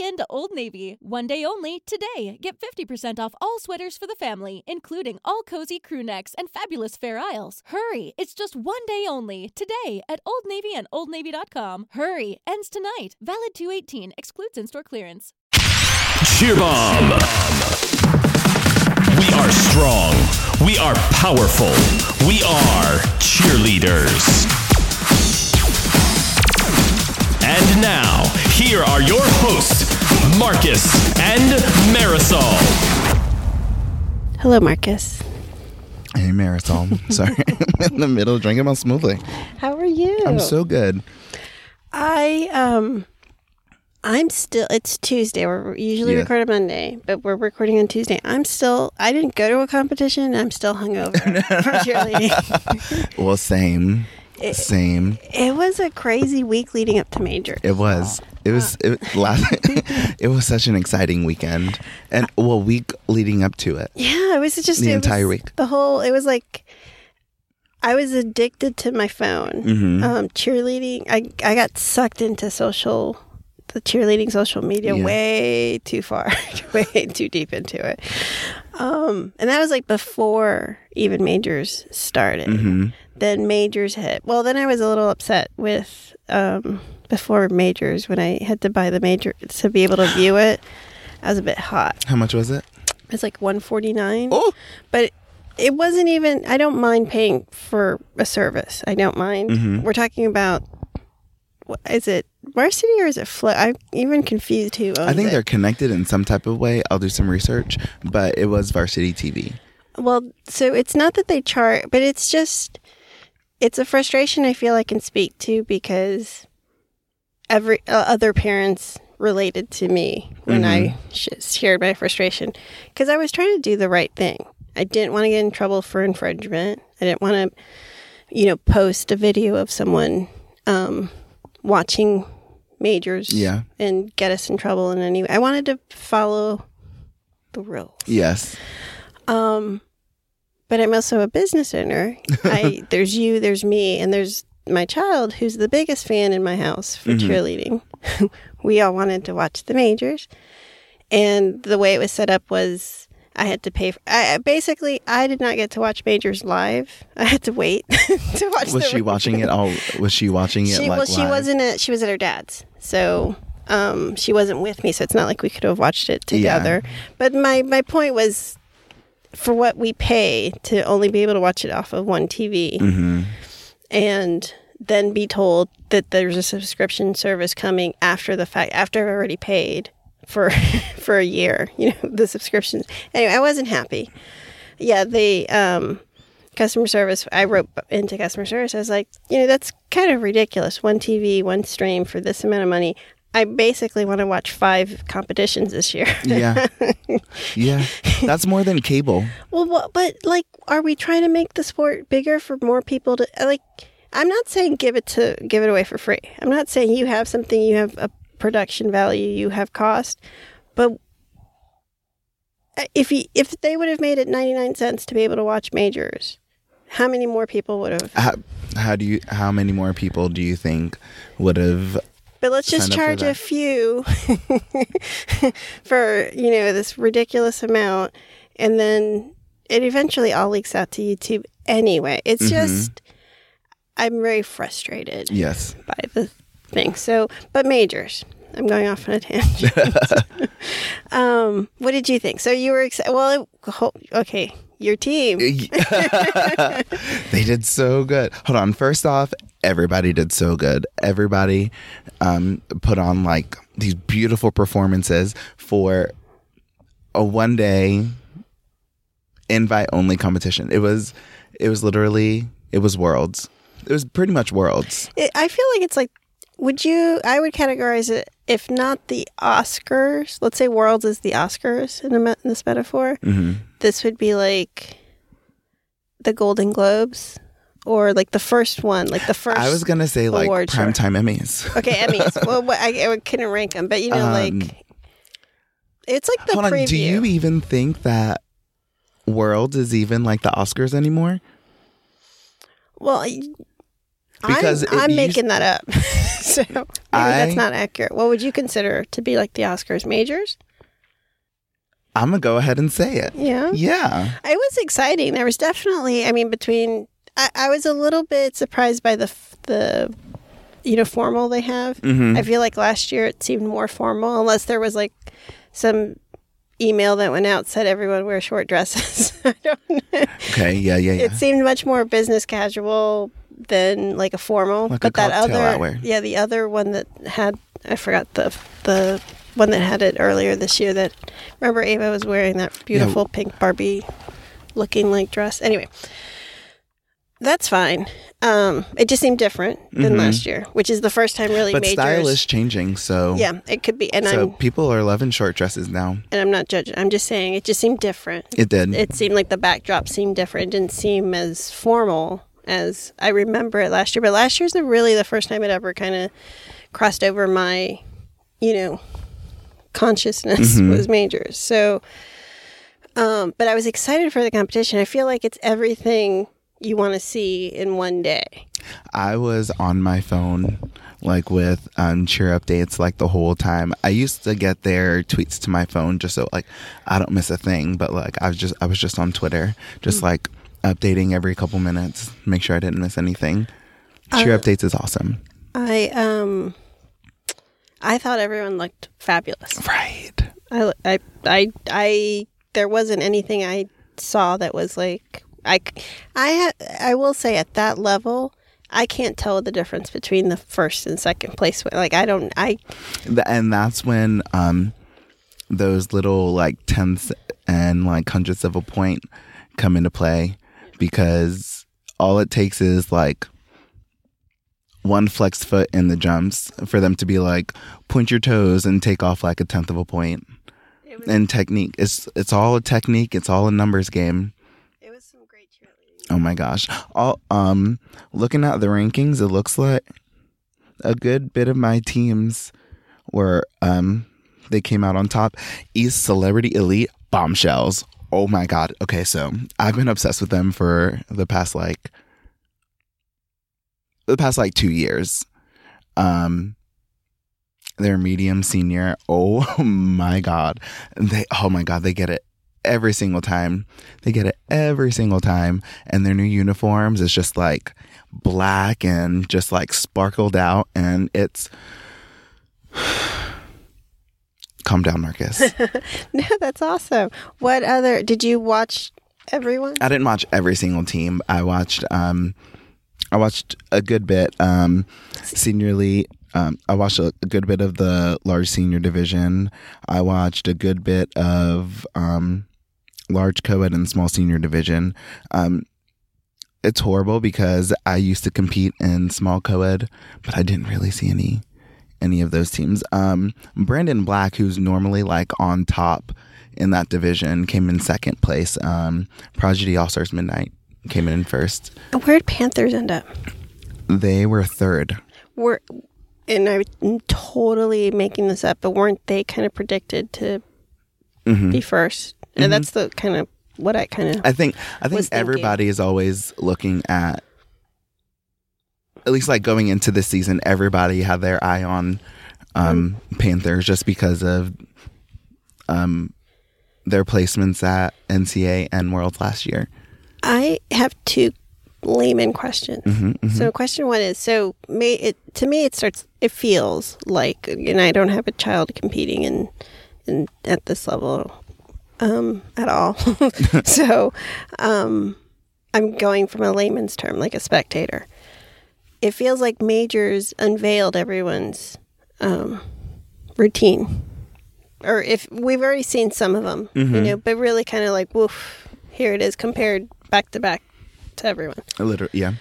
into Old Navy. One day only, today. Get 50% off all sweaters for the family, including all cozy crew necks and fabulous Fair Isles. Hurry! It's just one day only, today at Old Navy and OldNavy.com. Hurry! Ends tonight. Valid 2/18. Excludes in-store clearance. Cheer Bomb. We are strong. We are powerful. We are cheerleaders. And now, here are your hosts, Marcus and Marisol. Hello, Marcus. Hey, Marisol. Sorry, I'm in the middle of drinking my smoothie. How are you? I'm so good. I'm still, it's Tuesday. We're usually record on Monday, but we're recording on Tuesday. I didn't go to a competition. I'm still hungover from cheerleading. Well, same. It was a crazy week leading up to major. It was. It was such an exciting weekend, and week leading up to it. Yeah, it was just the entire week. It was like I was addicted to my phone. Mm-hmm. Cheerleading. I got sucked into the cheerleading social media way too far, way too deep into it. And that was like before even majors started. Mm-hmm. Then majors hit. Well, then I was a little upset with before majors when I had to buy the major to be able to view it. I was a bit hot. How much was it? It was like $149. Oh, but it wasn't even. I don't mind paying for a service. I don't mind. Mm-hmm. We're talking about. Is it Varsity or is it Flow? I'm even confused who owns it. I think they're connected in some type of way. I'll do some research, but it was Varsity TV. Well, so it's not that they charge, but it's just, it's a frustration I feel I can speak to because every other parents related to me when I shared my frustration because I was trying to do the right thing. I didn't want to get in trouble for infringement. I didn't want to, post a video of someone watching majors and get us in trouble in any way. I wanted to follow the rules. Yes. But I'm also a business owner. There's you, there's me, and there's my child who's the biggest fan in my house for cheerleading. We all wanted to watch the majors. And the way it was set up was I had to pay. I did not get to watch majors live. I had to wait to watch. Was she watching it all? Was she watching it live? She wasn't. She was at her dad's, so she wasn't with me. So it's not like we could have watched it together. Yeah. But my point was, for what we pay to only be able to watch it off of one TV, and then be told that there's a subscription service coming after the fact, after I've already paid for a year, the subscriptions. Anyway, I wasn't happy. Yeah, the customer service, I wrote into customer service. I was like, that's kind of ridiculous. One TV, one stream for this amount of money. I basically want to watch 5 competitions this year. Yeah. Yeah. That's more than cable. Well, but are we trying to make the sport bigger for more people to I'm not saying give it away for free. I'm not saying you have something, you have a production value, you have cost, but if they would have made it 99 cents to be able to watch majors, how many more people would have? How many more people do you think would have? But let's just charge a few for this ridiculous amount, and then it eventually all leaks out to YouTube anyway. It's just I'm very frustrated. Yes. By the thing. So, but majors. I'm going off on a tangent. What did you think? So you were excited. Well, okay, your team. They did so good. Hold on. First off, everybody did so good. Everybody put on these beautiful performances for a one-day invite-only competition. It was literally Worlds. It was pretty much Worlds. I feel like it's I would categorize it, if not the Oscars, let's say Worlds is the Oscars in this metaphor, this would be like the Golden Globes, or the first one, the first. I was going to say Primetime Emmys. Okay, Emmys. Well, I couldn't rank them, but it's like the preview. Do you even think that Worlds is even like the Oscars anymore? Well, Because I'm making that up. So maybe that's not accurate. What would you consider to be like the Oscars? Majors? I'm going to go ahead and say it. Yeah? Yeah. It was exciting. There was definitely, I was a little bit surprised by the formal they have. Mm-hmm. I feel like last year it seemed more formal, unless there was like some email that went out said everyone wear short dresses. I don't know. Okay, yeah. It seemed much more business casual than like a formal. Like but a cocktail outwear. Yeah, the other one that had, I forgot the one that had it earlier this year. That remember Ava was wearing that beautiful pink Barbie looking like dress. Anyway, that's fine. It just seemed different than last year, which is the first time really. But majors, style is changing, so yeah, it could be. And so people are loving short dresses now. And I'm not judging. I'm just saying it just seemed different. It did. It seemed like the backdrop seemed different. It didn't seem as formal as I remember it last year. But last year's really the first time it ever kind of crossed over my, consciousness was majors. So, but I was excited for the competition. I feel like it's everything you want to see in one day. I was on my phone like with cheer updates like the whole time. I used to get their tweets to my phone just so like I don't miss a thing, but like I was just on Twitter just like updating every couple minutes, make sure I didn't miss anything. Cheer updates is awesome. I thought everyone looked fabulous. Right. I there wasn't anything I saw that was like I will say at that level, I can't tell the difference between the first and second place. Like and that's when those little like tenths and like hundredths of a point come into play, because all it takes is like one flexed foot in the jumps for them to be like point your toes and take off like a tenth of a point. And technique, it's all a technique. It's all a numbers game. Oh my gosh. Looking at the rankings, it looks like a good bit of my teams were they came out on top. East Celebrity Elite Bombshells. Oh my god. Okay, so I've been obsessed with them for the past 2 years. They're medium senior. Oh my god. They get it every single time. And their new uniforms is just like black and just like sparkled out, and it's calm down, Marcus. No, that's awesome. What other did you watch? Everyone? I didn't watch every single team. I watched a good bit. Senior Elite. I watched a good bit of the large senior division. I watched a good bit of large co-ed and small senior division. It's horrible because I used to compete in small co-ed, but I didn't really see any of those teams. Brandon Black, who's normally like on top in that division, came in second place. Prodigy All-Stars Midnight came in first. Where'd Panthers end up? They were third. And I'm totally making this up, but weren't they kind of predicted to be first? And that's the kind of what I think everybody is always looking at least like going into this season, everybody had their eye on Panthers just because of their placements at NCAA and Worlds last year. I have two layman questions. So question one is, to me it feels like, I don't have a child competing in at this level at all. So I'm going from a layman's term, like a spectator. It feels like majors unveiled everyone's routine, or if we've already seen some of them, but really kind of like, woof, here it is compared back to back to everyone. Literally, yeah.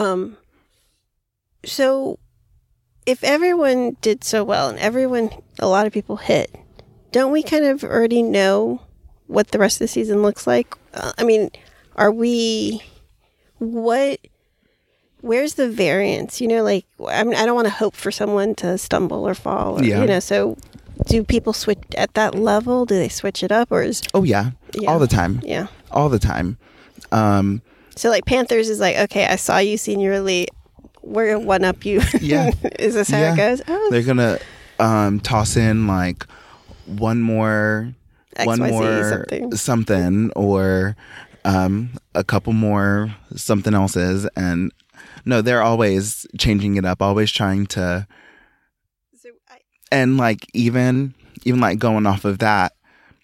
So if everyone did so well and a lot of people hit, don't we kind of already know what the rest of the season looks like? Where's the variance? I don't want to hope for someone to stumble or fall. So do people switch at that level? Do they switch it up, or is? Oh yeah, all the time. Yeah, all the time. So like Panthers is like, okay, I saw you Senior Elite. we're gonna one up you. Yeah. Is this how it goes? Oh, they're gonna toss in like one more something or a couple more something else's, and no, they're always changing it up, always trying to. And like even like going off of that,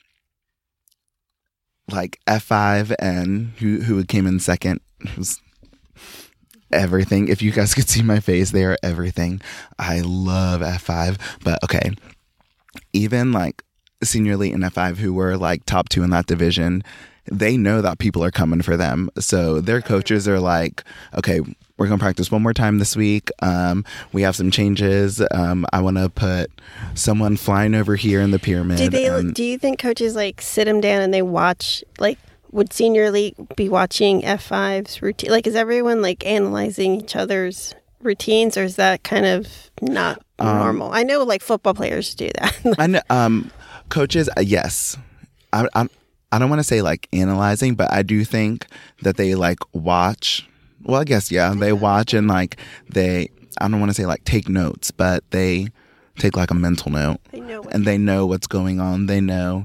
like F5 and who came in second was everything. If you guys could see my face, they are everything. I love F5, but okay, even like Senior Elite and F5, who were like top 2 in that division, they know that people are coming for them. So their coaches are like, okay, we're going to practice one more time this week. We have some changes. I want to put someone flying over here in the pyramid. Do you think coaches like sit them down and they watch, like, would Senior Elite be watching F5's routine? Like, is everyone like analyzing each other's routines, or is that kind of not normal? I know like football players do that. I know, coaches, yes. I don't want to say like analyzing, but I do think that they like watch. Well, I guess, yeah, they watch and like I don't want to say like take notes, but they take like a mental note. They know what's going on. They know.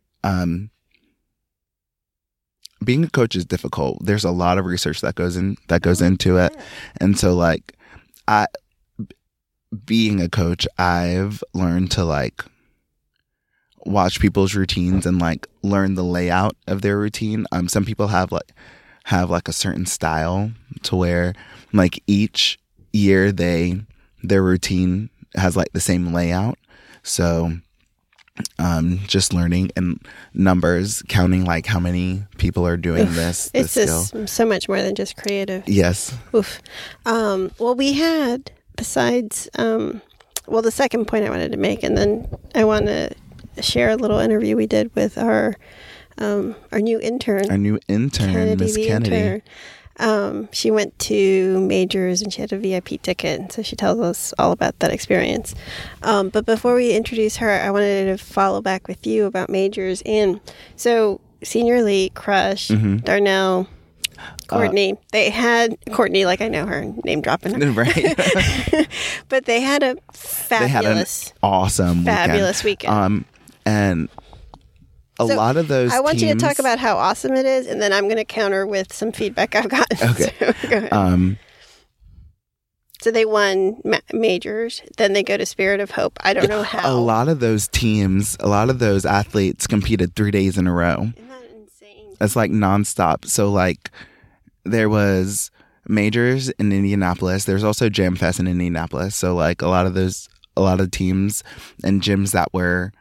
Being a coach is difficult. There's a lot of research that goes into it. And so like being a coach, I've learned to like watch people's routines and like learn the layout of their routine. Some people have a certain style to where like each year their routine has like the same layout. So just learning and numbers, counting like how many people are doing this. It's just so much more than just creative. Yes. Oof. Well, we had, besides the second point I wanted to make, and then I want to share a little interview we did with our new intern. Miss Kennedy. She went to Majors and she had a VIP ticket, so she tells us all about that experience. But before we introduce her, I wanted to follow back with you about Majors. And so Senior Elite, Crush, Darnell, Courtney. They had Courtney, like I know her, name dropping her. Right. But they had a awesome fabulous weekend. And a lot of those I want teams, you to talk about how awesome it is, and then I'm going to counter with some feedback I've gotten. Okay. So, go ahead. So they won Majors, then they go to Spirit of Hope. I don't know how. A lot of those teams, a lot of those athletes competed 3 days in a row. Isn't that insane? It's like nonstop. So like there was Majors in Indianapolis. There's also Jam Fest in Indianapolis. So like a lot of teams and gyms that were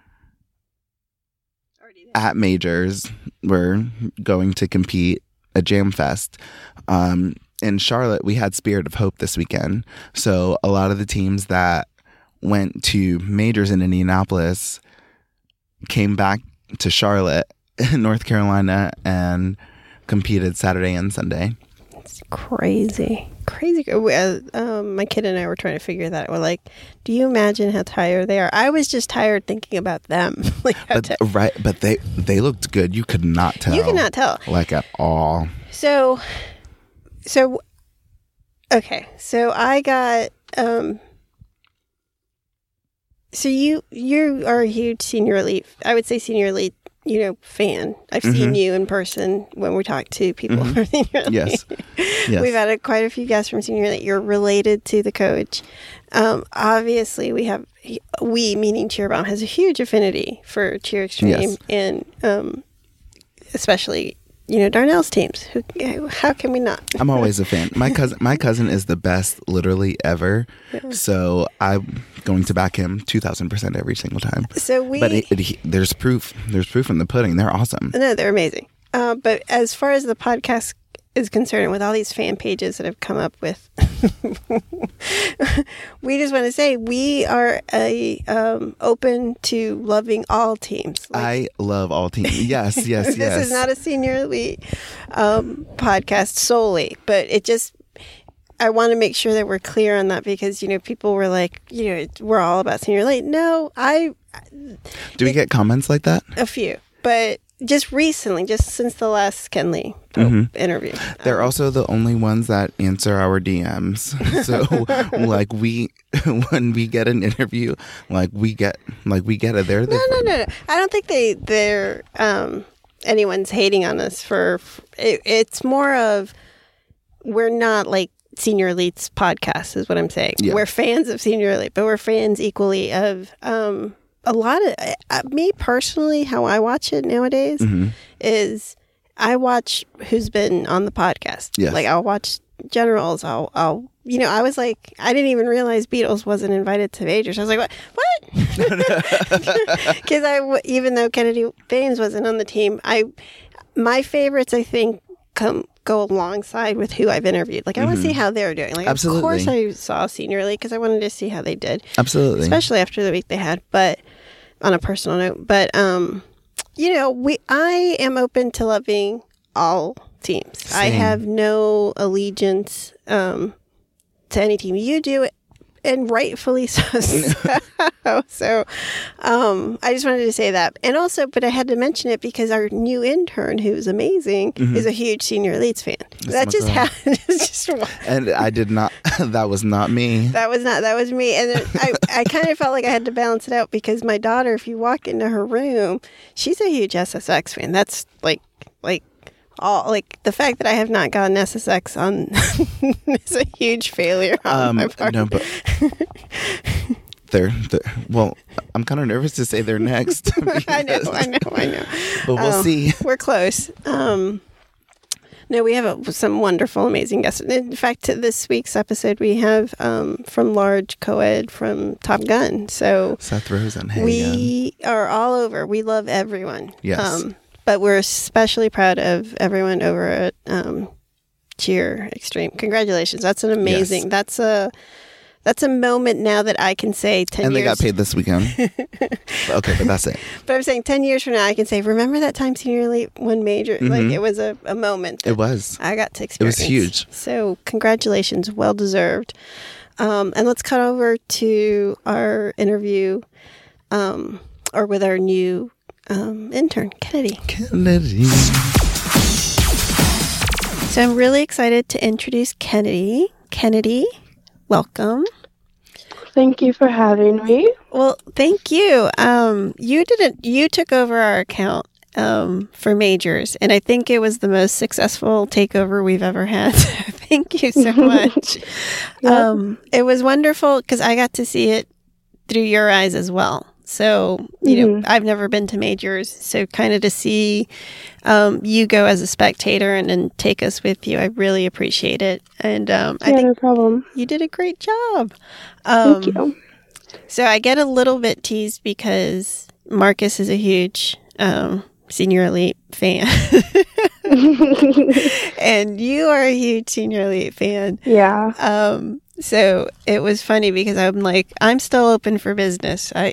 at Majors were going to compete at Jam Fest. In Charlotte, we had Spirit of Hope this weekend. So a lot of the teams that went to Majors in Indianapolis came back to Charlotte, North Carolina, and competed Saturday and Sunday. It's crazy. My kid and I were trying to figure that out. We're like, do you imagine how tired they are? I was just tired thinking about them. But they looked good. You could not tell. You could not tell. Like at all. So okay. So I got so you are a huge Senior Elite. I would say Senior Elite, fan. I've seen you in person when we talk to people from Senior Elite. Yes. We've had quite a few guests from Senior Elite. You're related to the coach. Obviously, we meaning Cheer Bomb has a huge affinity for Cheer Extreme, and especially Darnell's teams. How can we not? I'm always a fan. My cousin is the best, literally ever. Yeah. So I'm going to back him 2,000% every single time. There's proof. There's proof in the pudding. They're awesome. No, they're amazing. But as far as the podcast is concerned, with all these fan pages that have come up with, we just want to say we are open to loving all teams. I love all teams. Yes. This is not a Senior Elite podcast solely, but I want to make sure that we're clear on that, because people were like, we're all about Senior Elite. No, do we get comments like that? A few, but just recently, just since the last Ken Lee interview. They're also the only ones that answer our DMs. So like when we get an interview, we get it. They're No. I don't think they're anyone's hating on us for it. It's more of we're not like Senior Elite's podcast is what I'm saying. Yeah. We're fans of Senior Elite, but we're fans equally of a lot of me personally. How I watch it nowadays is I watch who's been on the podcast. Yes. Like I'll watch generals. I'll I was like, I didn't even realize Beatles wasn't invited to majors. I was like, what? Because even though Kennedy Baines wasn't on the team, my favorites I think go alongside with who I've interviewed. Like I want to see how they're doing. Like Absolutely. Of course I saw Senior Elite because I wanted to see how they did. Absolutely. Especially after the week they had, but on a personal note. But I am open to loving all teams. Same. I have no allegiance to any team. You do it, and rightfully so. So I just wanted to say that. And also, but I had to mention it because our new intern, who's amazing, is a huge Senior Elites fan. That just happened. And I did not, that was not me. That was me. And then I kind of felt like I had to balance it out because my daughter, if you walk into her room, she's a huge SSX fan. That's like the fact that I have not gotten SSX on is a huge failure on my part. No, but well, I'm kind of nervous to say they're next. I know. But we'll see. We're close. No, we have some wonderful, amazing guests. In fact, to this week's episode, we have from Large Co-Ed from Top Gun. So Seth Rosen. Hey, we are all over. We love everyone. Yes. But we're especially proud of everyone over at Cheer Extreme. Congratulations. That's an amazing, that's a moment now that I can say 10 years. And they got paid this weekend. Okay, but that's it. But I'm saying 10 years from now, I can say, remember that time Senior Elite won major? Like it was a moment. It was. I got to experience. It was huge. So congratulations. Well deserved. And let's cut over to our interview or with our new intern, Kennedy. So I'm really excited to introduce Kennedy. Kennedy, welcome. Thank you for having me. Well, thank you. You took over our account for majors, and I think it was the most successful takeover we've ever had. Thank you so much. Yep. It was wonderful because I got to see it through your eyes as well. So, you know, I've never been to majors, so kind of to see you go as a spectator and then take us with you, I really appreciate it. And I think no problem. You did a great job. Thank you. So I get a little bit teased because Marcus is a huge Senior Elite fan. And you are a huge Senior Elite fan. Yeah. So it was funny because I'm like, I'm still open for business. I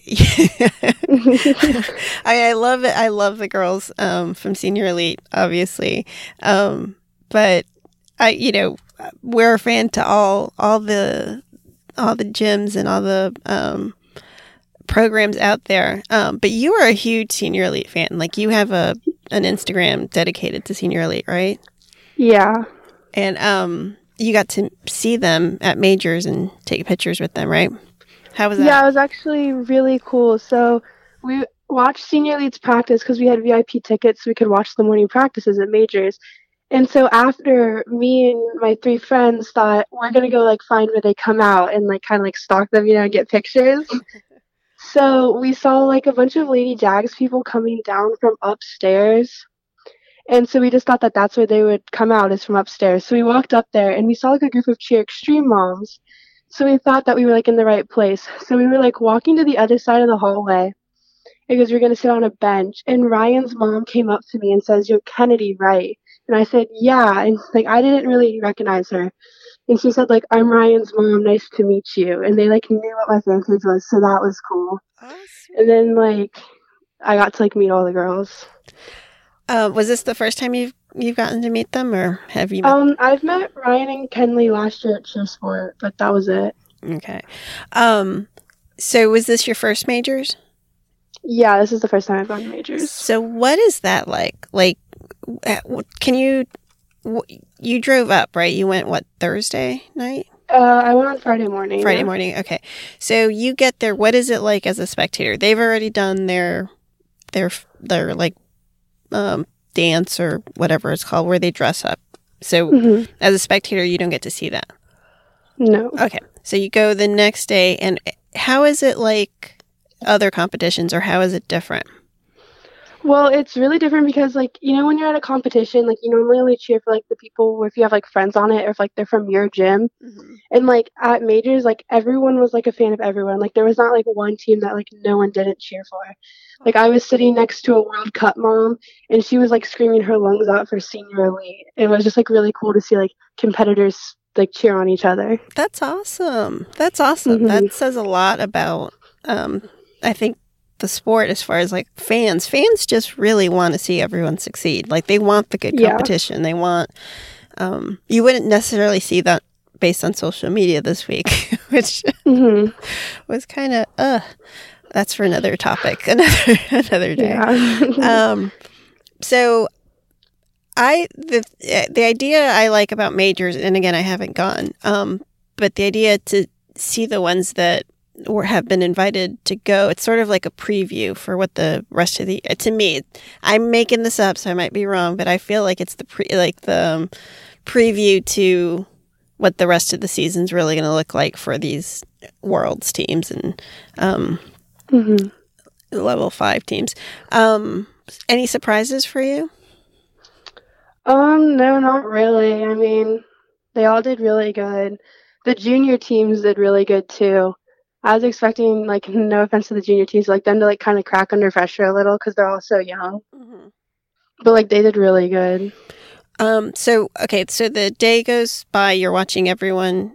love it. I love the girls from Senior Elite, obviously. But we're a fan to all the gyms and all the programs out there. But you are a huge Senior Elite fan. Like you have an Instagram dedicated to Senior Elite, right? Yeah. And you got to see them at majors and take pictures with them, right? How was that? Yeah, it was actually really cool. So we watched Senior Elite's practice because we had VIP tickets so we could watch the morning practices at majors. And so after, me and my 3 friends thought we're going to go like find where they come out and like kind of like stalk them, and get pictures. So we saw like a bunch of Lady Jags people coming down from upstairs. And so we just thought that that's where they would come out, is from upstairs. So we walked up there and we saw like a group of Cheer Extreme moms. So we thought that we were like in the right place. So we were like walking to the other side of the hallway because we were going to sit on a bench. And Ryan's mom came up to me and says, "You're Kennedy, right?" And I said, "Yeah." And like, I didn't really recognize her. And she said like, "I'm Ryan's mom. Nice to meet you." And they like knew what my fan page was. So that was cool. Awesome. And then like, I got to like meet all the girls. Was this the first time you've gotten to meet them, or have you met I've met Ryan and Kenley last year at Cheer Sport, but that was it. Okay. So was this your first majors? Yeah, this is the first time I've gone to majors. So what is that like? Like, can you drove up, right? You went, what, Thursday night? I went on Friday morning. Friday morning, okay. So you get there. What is it like as a spectator? They've already done their like dance or whatever it's called, where they dress up. So as a spectator, you don't get to see that. No. Okay. So you go the next day, and how is it like other competitions, or how is it different? Well, it's really different because, like, you know, when you're at a competition, like, you normally only cheer for, like, the people if you have, like, friends on it or if, like, they're from your gym. And, like, at majors, like, everyone was, like, a fan of everyone. Like, there was not, like, one team that, like, no one didn't cheer for. Like, I was sitting next to a World Cup mom, and she was, like, screaming her lungs out for Senior Elite. It was just, like, really cool to see, like, competitors, like, cheer on each other. That's awesome. That's awesome. That says a lot about, I think, the sport as far as like fans just really want to see everyone succeed. Like they want the good competition. They want you wouldn't necessarily see that based on social media this week, which was kind of that's for another topic, another day. So the idea I like about majors, and again I haven't gone, but the idea to see the ones that or have been invited to go, it's sort of like a preview for what the rest of the, to me, I'm making this up, so I might be wrong, but I feel like it's the preview to what the rest of the season's really going to look like for these Worlds teams and level 5 teams. Any surprises for you? No, not really. I mean, they all did really good. The junior teams did really good too. I was expecting, like, no offense to the junior teams, like, them to, like, kind of crack under pressure a little because they're all so young. But, like, they did really good. So the day goes by, you're watching everyone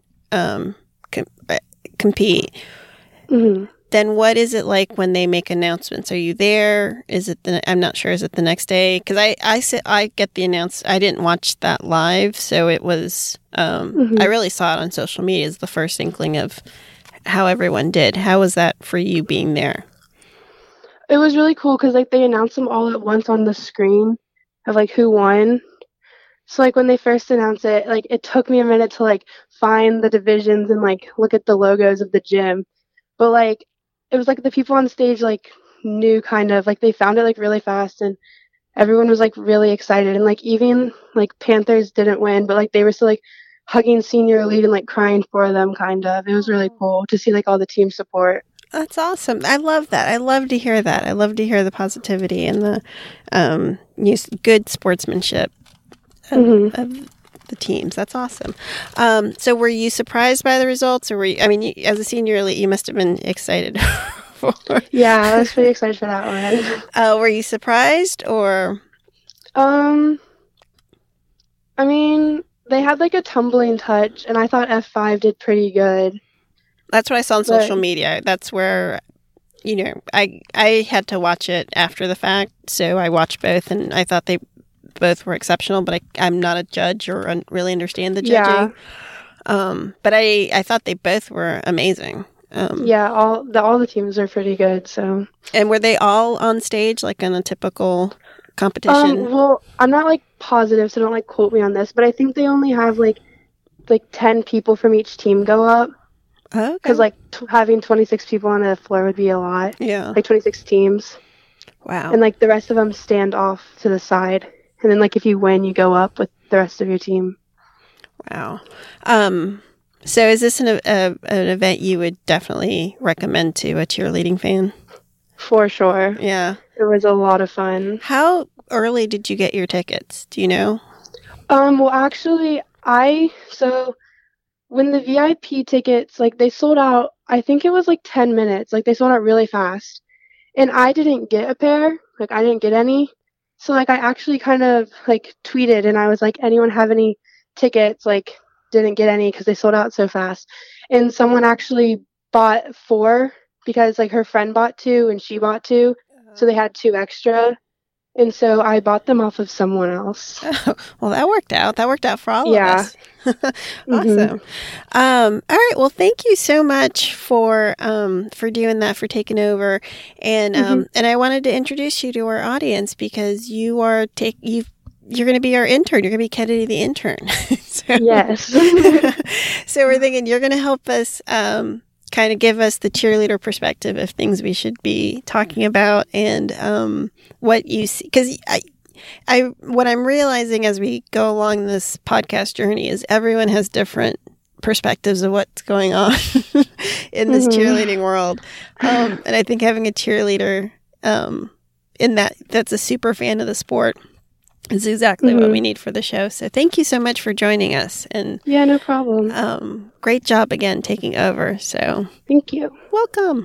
compete. Then what is it like when they make announcements? Are you there? Is it I'm not sure. Is it the next day? Because I get the I didn't watch that live, so it was, I really saw it on social media as the first inkling of how everyone did. How was that for you being there? It was really cool because, like, they announced them all at once on the screen of, like, who won. So, like, when they first announced it, like, it took me a minute to, like, find the divisions and, like, look at the logos of the gym. But, like, it was, like, the people on stage, like, knew kind of, like, they found it, like, really fast, and everyone was, like, really excited. And, like, even, like, Panthers didn't win, but, like, they were still, like, hugging Senior Elite and, like, crying for them, kind of. It was really cool to see, like, all the team support. That's awesome. I love that. I love to hear that. I love to hear the positivity and the good sportsmanship of the teams. That's awesome. So were you surprised by the results, or were you, I mean, as a Senior Elite, you must have been excited for. Yeah, I was pretty excited for that one. Were you surprised, or? I mean, they had, like, a tumbling touch, and I thought F5 did pretty good. That's what I saw on social media. That's where, I had to watch it after the fact, so I watched both, and I thought they both were exceptional, but I'm not a judge or really understand the judging. But I thought they both were amazing. All the teams are pretty good, so. And were they all on stage, like in a typical competition? Well, I'm not, like, positive, so don't, like, quote me on this, but I think they only have, like 10 people from each team go up. Okay. Because, like, having 26 people on the floor would be a lot. Yeah. Like, 26 teams. Wow. And, like, the rest of them stand off to the side. And then, like, if you win, you go up with the rest of your team. Wow. So is this an event you would definitely recommend to a cheerleading fan? For sure. Yeah. It was a lot of fun. How early did you get your tickets? Do you know? Well, actually, so when the VIP tickets, like, they sold out, I think it was, like, 10 minutes. Like, they sold out really fast. And I didn't get a pair. Like, I didn't get any. So, like, I actually kind of, like, tweeted, and I was like, anyone have any tickets? Like, didn't get any because they sold out so fast. And someone actually bought 4 because, like, her friend bought 2 and she bought 2. So they had 2 extra. And so I bought them off of someone else. Oh, well, that worked out. That worked out for all of Yeah. us. Awesome. All right. Well, thank you so much for doing that, for taking over, and and I wanted to introduce you to our audience because you are you're going to be our intern. You're going to be Kennedy the intern. So, Yes. so we're thinking you're going to help us kind of give us the cheerleader perspective of things we should be talking about and what you see. Because what I'm realizing as we go along this podcast journey is everyone has different perspectives of what's going on in this cheerleading world. And I think having a cheerleader that's a super fan of the sport is exactly what we need for the show. So thank you so much for joining us. And Yeah, no problem. great job again taking over. So Thank you. welcome.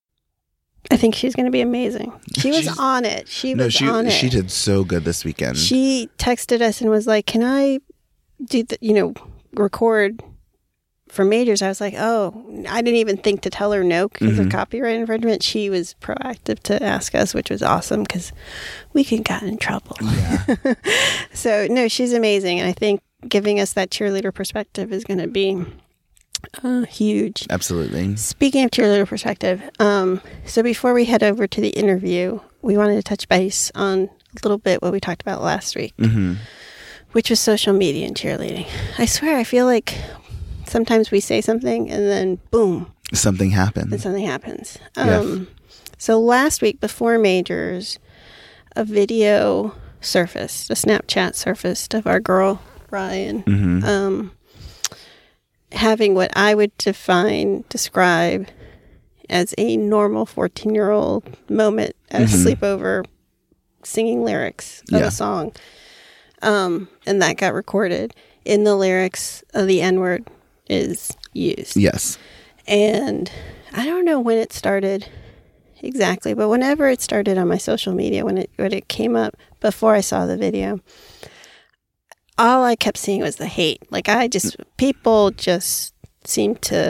I think she's going to be amazing. She was on it. She on it. She did so good this weekend. She texted us and was like, "Can I do record for majors?" I was like, "Oh, I didn't even think to tell her no because of copyright infringement." She was proactive to ask us, which was awesome because we could get in trouble. Yeah. So no, she's amazing, and I think giving us that cheerleader perspective is going to be huge. Absolutely. Speaking of cheerleader perspective, so before we head over to the interview, we wanted to touch base on a little bit what we talked about last week, which was social media and cheerleading. I swear, I feel like sometimes we say something and then boom, Something happened. and something happens. Yeah. So last week before majors, a video surfaced, a Snapchat surfaced of our girl Ryan, having what I would describe as a normal 14-year-old moment at a sleepover, singing lyrics of a song. And that got recorded. In the lyrics, the N-word is used. Yes. And I don't know when it started exactly, but whenever it started on my social media, when it came up before I saw the video, all I kept seeing was the hate. Like people just seemed to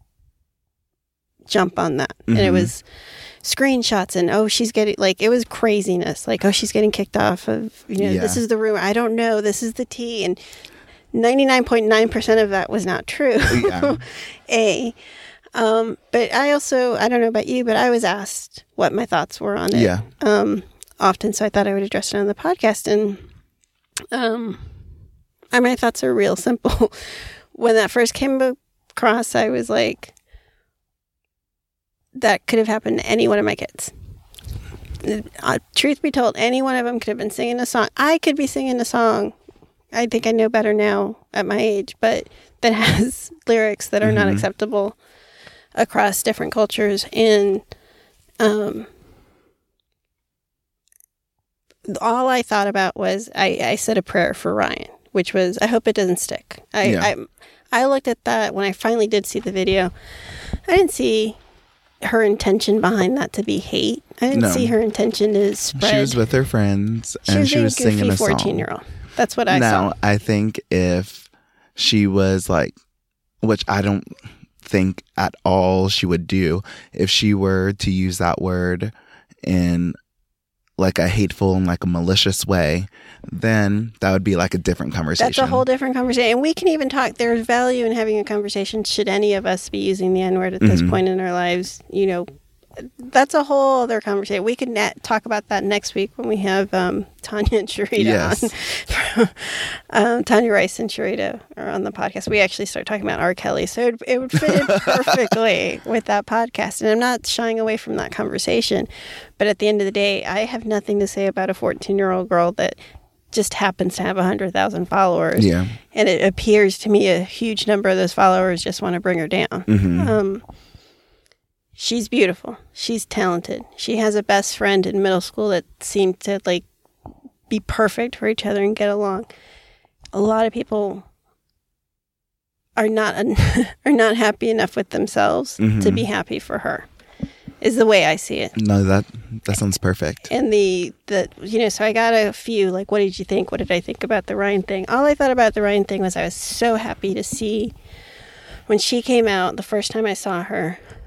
jump on that. And it was screenshots and, she's getting, like, it was craziness. Like, she's getting kicked off of, this is the rumor. I don't know. This is the tea. And 99.9% of that was not true. Yeah. But I don't know about you, but I was asked what my thoughts were on it. Yeah. Often. So I thought I would address it on the podcast. And, my thoughts are real simple. When that first came across, I was like, that could have happened to any one of my kids. Truth be told, any one of them could have been singing a song. I could be singing a song. I think I know better now at my age, but that has lyrics that are not acceptable across different cultures. And all I thought about was I said a prayer for Ryan, which was, I hope it doesn't stick. I looked at that when I finally did see the video. I didn't see her intention behind that to be hate. I didn't see her intention to spread. She was with her friends and she was singing a song. 14-year-old. That's what I saw. Now, I think if she was like, which I don't think at all she would do, if she were to use that word in like a hateful and like a malicious way, then that would be like a different conversation. That's a whole different conversation. And we can even talk. There's value in having a conversation should any of us be using the N-word at this point in our lives. That's a whole other conversation. We can talk about that next week when we have Tanya and Sharita on. Tanya Rice and Sharita are on the podcast. We actually start talking about R. Kelly. So it would fit in perfectly with that podcast. And I'm not shying away from that conversation. But at the end of the day, I have nothing to say about a 14-year-old girl that just happens to have 100,000 followers. Yeah. And it appears to me a huge number of those followers just want to bring her down. She's beautiful. She's talented. She has a best friend in middle school that seemed to like be perfect for each other and get along. A lot of people are not happy enough with themselves to be happy for her. Is the way I see it. No, that sounds perfect. And so I got a few, like, what did you think? What did I think about the Ryan thing? All I thought about the Ryan thing was I was so happy to see when she came out the first time I saw her.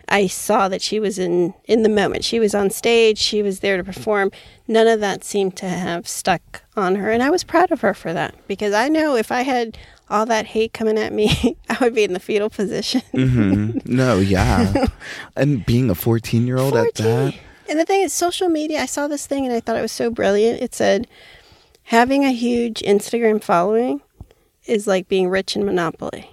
I saw that she was in the moment. She was on stage. She was there to perform. None of that seemed to have stuck on her. And I was proud of her for that, because I know if I had all that hate coming at me, I would be in the fetal position. No, yeah. And being a 14-year-old at that. And the thing is, social media, I saw this thing and I thought it was so brilliant. It said, having a huge Instagram following is like being rich in Monopoly.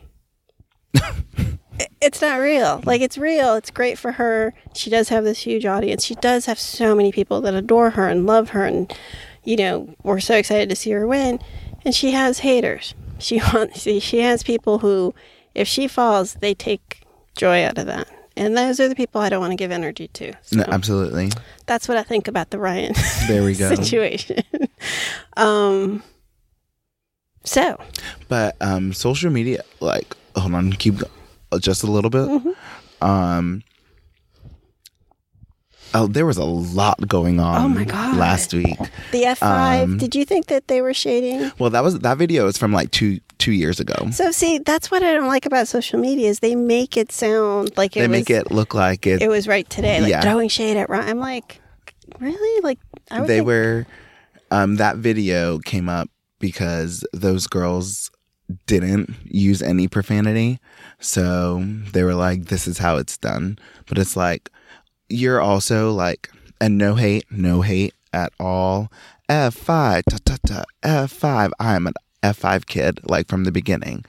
It's not real. Like, it's real. It's great for her. She does have this huge audience. She does have so many people that adore her and love her. And, we're so excited to see her win. And she has haters. She has people who, if she falls, they take joy out of that. And those are the people I don't want to give energy to. So No, absolutely. that's what I think about the Ryan There we go. situation. But social media, like, hold on, keep just a little bit. There was a lot going on. Oh my God. Last week. The F5, did you think that they were shading? Well, that video is from like two years ago. So see, that's what I don't like about social media is they make it sound like Make it look like it was right today, like Yeah. throwing shade at Ryan. I'm like, really? Like, I would they think- were that video came up because those girls didn't use any profanity, so they were like, this is how it's done. But it's like, you're also like, and no hate at all. F5 F5, I'm an F5 kid, like, from the beginning.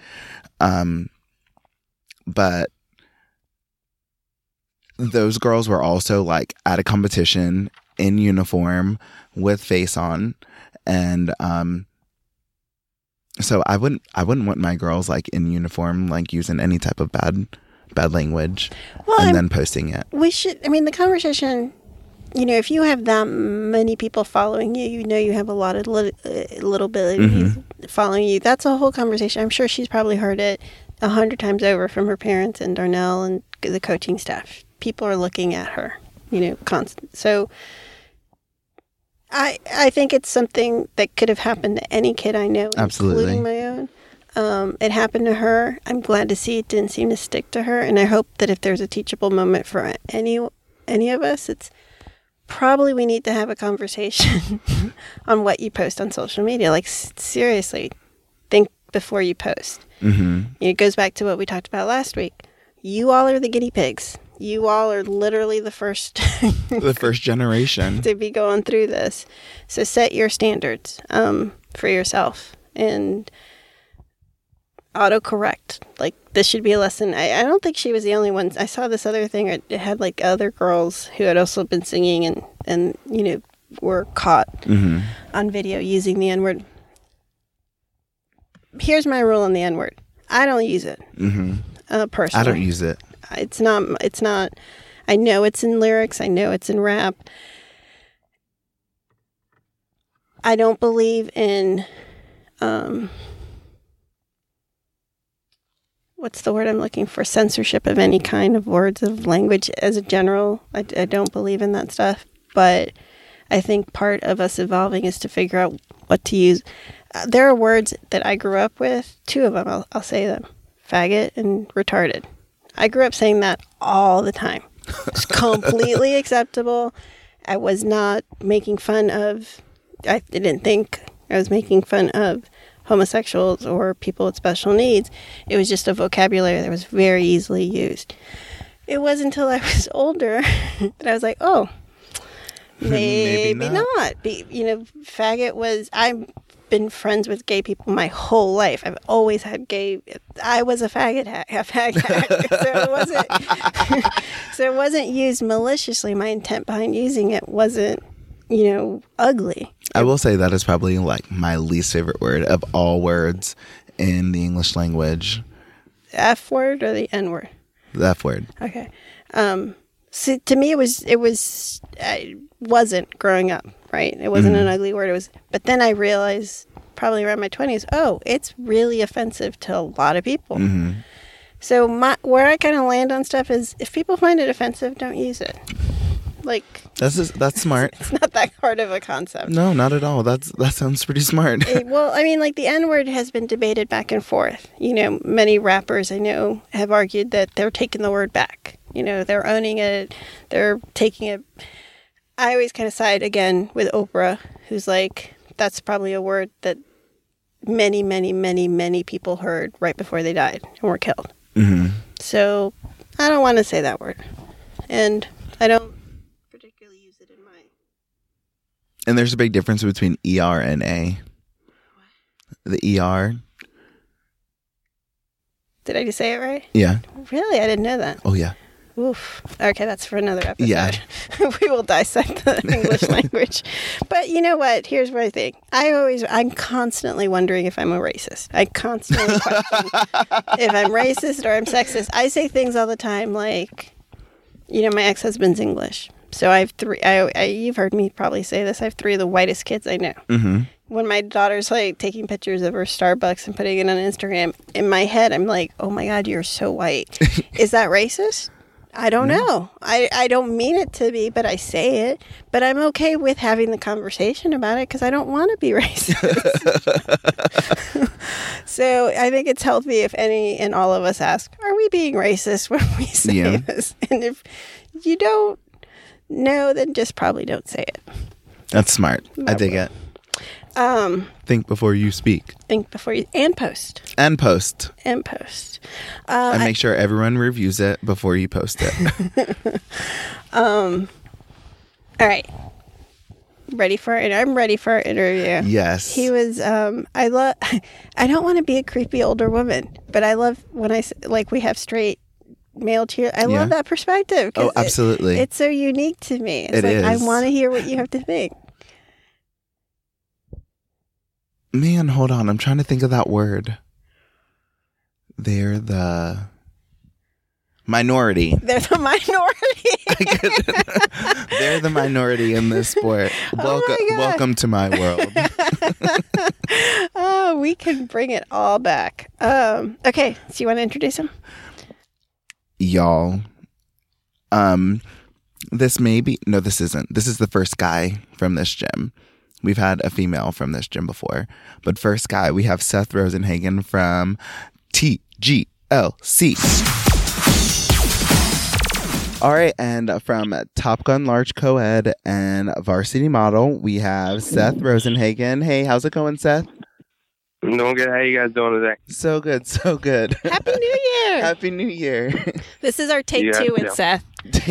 But those girls were also like at a competition in uniform with face on, and so I wouldn't want my girls like in uniform like using any type of bad language and then posting it. We should, the conversation, if you have that many people following you, you have a lot of little abilities following you. That's a whole conversation. I'm sure she's probably heard it 100 times over from her parents and Darnell and the coaching staff. People are looking at her, constant. So I think it's something that could have happened to any kid I know, Absolutely. including my own. It happened to her. I'm glad to see it didn't seem to stick to her. And I hope that if there's a teachable moment for any of us, it's probably we need to have a conversation on what you post on social media. Like, seriously, think before you post. It goes back to what we talked about last week. You all are the guinea pigs. You all are literally the first The first generation. to be going through this. So set your standards for yourself and autocorrect. Like, this should be a lesson. I don't think she was the only one. I saw this other thing. It had like other girls who had also been singing and were caught on video using the N-word. Here's my rule on the N-word. I don't use it personally. I don't use it. It's not, I know it's in lyrics. I know it's in rap. I don't believe in, what's the word I'm looking for? Censorship of any kind of words of language as a general. I don't believe in that stuff. But I think part of us evolving is to figure out what to use. There are words that I grew up with. Two of them, I'll say them. Faggot and retarded. I grew up saying that all the time. It's completely acceptable. I was not making fun of, I didn't think I was making fun of homosexuals or people with special needs. It was just a vocabulary that was very easily used. It wasn't until I was older that I was like, oh, maybe not. Faggot was, I've been friends with gay people my whole life. I've always had I was a faggot hack. So it wasn't used maliciously. My intent behind using it wasn't, ugly. I will say that is probably like my least favorite word of all words in the English language. F word or the N word? The F word. Okay. So to me, I wasn't growing up, right? It wasn't an ugly word. But then I realized probably around my 20s, oh, it's really offensive to a lot of people. So where I kind of land on stuff is if people find it offensive, don't use it. Like, that's smart. It's not that hard of a concept. No, not at all. That sounds pretty smart. The N-word has been debated back and forth. Many rappers I know have argued that they're taking the word back. You know, they're owning it. They're taking it. I always kind of side again with Oprah, who's like, that's probably a word that many, many, many, many people heard right before they died and were killed. Mm-hmm. So I don't want to say that word. And I don't particularly use it in my... And there's a big difference between ER and A. The ER. Did I just say it right? Yeah. Really? I didn't know that. Oh, yeah. Oof. Okay, that's for another episode. Yeah. We will dissect the English language. But you know what? Here's what I think. I'm constantly wondering if I'm a racist. I constantly question if I'm racist or I'm sexist. I say things all the time like, you know, my ex-husband's English. So I have three, you've heard me probably say this, I have three of the whitest kids I know. Mm-hmm. When my daughter's like taking pictures of her Starbucks and putting it on Instagram, in my head, I'm like, oh my God, you're so white. Is that racist? I don't know. I don't mean it to be, but I say it. But I'm okay with having the conversation about it because I don't want to be racist. So I think it's healthy if any and all of us ask, are we being racist when we say this? And if you don't know, then just probably don't say it. That's smart. I dig it. Think before you speak. Think before you... And post. And post. And post. And make sure everyone reviews it before you post it. All right. Ready for it? I'm ready for our interview. Yes. He was... I don't want to be a creepy older woman, but I love when we have straight male cheer. I love that perspective. Oh, absolutely. It's so unique to me. It's it is. I want to hear what you have to think. Man, hold on. I'm trying to think of that word. They're the minority. They're the minority. They're the minority in this sport. Welcome to my world. Oh, we can bring it all back. Okay, so you want to introduce him? Y'all. This may be... No, this isn't. This is the first guy from this gym. We've had a female from this gym before. But first guy, we have Seth Rosenhagen from TGLC. All right, and from Top Gun Large Co-Ed and Varsity Model, we have Seth Rosenhagen. Hey, how's it going, Seth? I'm doing good. How you guys doing today? So good, so good. Happy New Year! Happy New Year. This is our take two with Seth.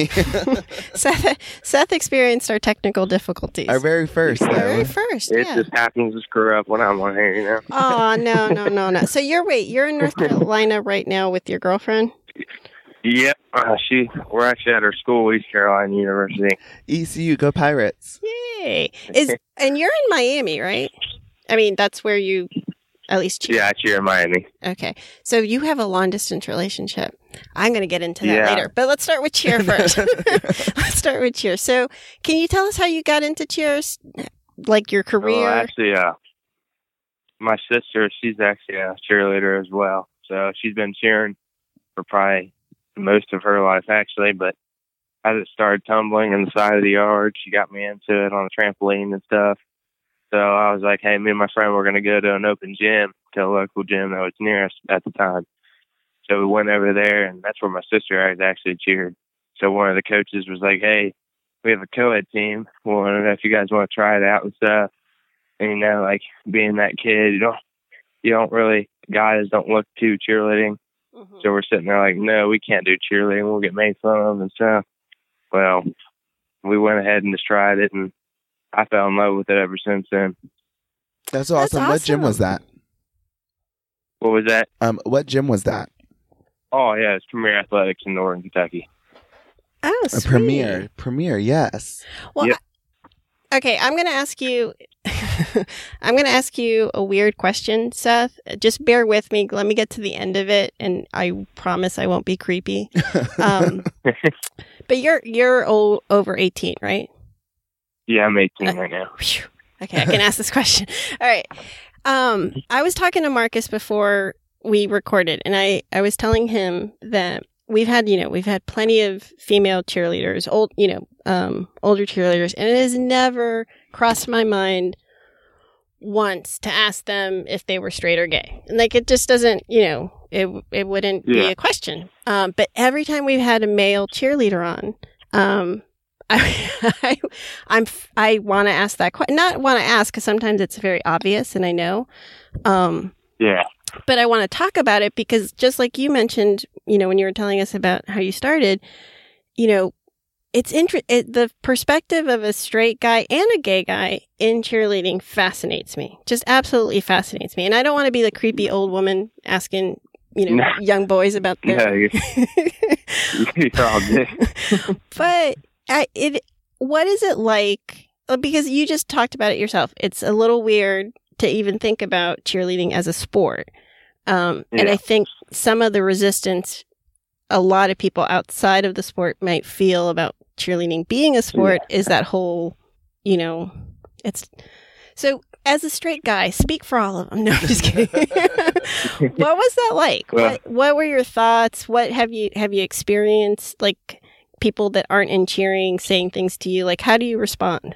Seth experienced our technical difficulties. Our very first. Our very first, It just happens to screw up when I'm on here, you know? Oh, no. So you're in North Carolina right now with your girlfriend? Yep. We're actually at our school, East Carolina University. ECU, go Pirates. Yay. And you're in Miami, right? I mean, that's where you... At least cheer. Yeah, I cheer in Miami. Okay. So you have a long-distance relationship. I'm going to get into that later. But let's start with cheer first. Let's start with cheer. So can you tell us how you got into cheers? Like your career? Well, actually, my sister, she's actually a cheerleader as well. So she's been cheering for probably most of her life, actually. But as it started tumbling in the side of the yard, she got me into it on a trampoline and stuff. So I was like, hey, me and my friend were going to go to an open gym, to a local gym that was near us at the time. So we went over there, and that's where my sister actually cheered. So one of the coaches was like, hey, we have a co-ed team. Well, I don't know if you guys want to try it out and stuff. And, you know, like being that kid, you don't really, guys don't look too cheerleading. Mm-hmm. So we're sitting there like, no, we can't do cheerleading. We'll get made fun of and stuff. Well, we went ahead and just tried it, and I fell in love with it ever since then. That's awesome. What gym was that? What was that? What gym was that? Oh, yeah, it's Premier Athletics in Northern Kentucky. Oh, sweet. A Premier, yes. Well, yep. Okay, I'm going to ask you a weird question, Seth. Just bear with me. Let me get to the end of it, and I promise I won't be creepy. But you're over 18, right? Yeah, I'm 18 right now. Okay, I can ask this question. All right. I was talking to Marcus before we recorded, and I was telling him that we've had plenty of female cheerleaders, older cheerleaders, and it has never crossed my mind once to ask them if they were straight or gay. And like, it just doesn't, it wouldn't be a question. But every time we've had a male cheerleader on, I want to ask that question. Not want to ask because sometimes it's very obvious, and I know. But I want to talk about it because just like you mentioned, when you were telling us about how you started, it's the perspective of a straight guy and a gay guy in cheerleading fascinates me. Just absolutely fascinates me. And I don't want to be the creepy old woman asking, young boys about their... you're all good. But what is it like? Because you just talked about it yourself. It's a little weird to even think about cheerleading as a sport. And I think some of the resistance a lot of people outside of the sport might feel about cheerleading being a sport is that whole, it's so as a straight guy, speak for all of them. No, I'm just kidding. What was that like? Well, what were your thoughts? What have you experienced? Like people that aren't in cheering saying things to you, like how do you respond?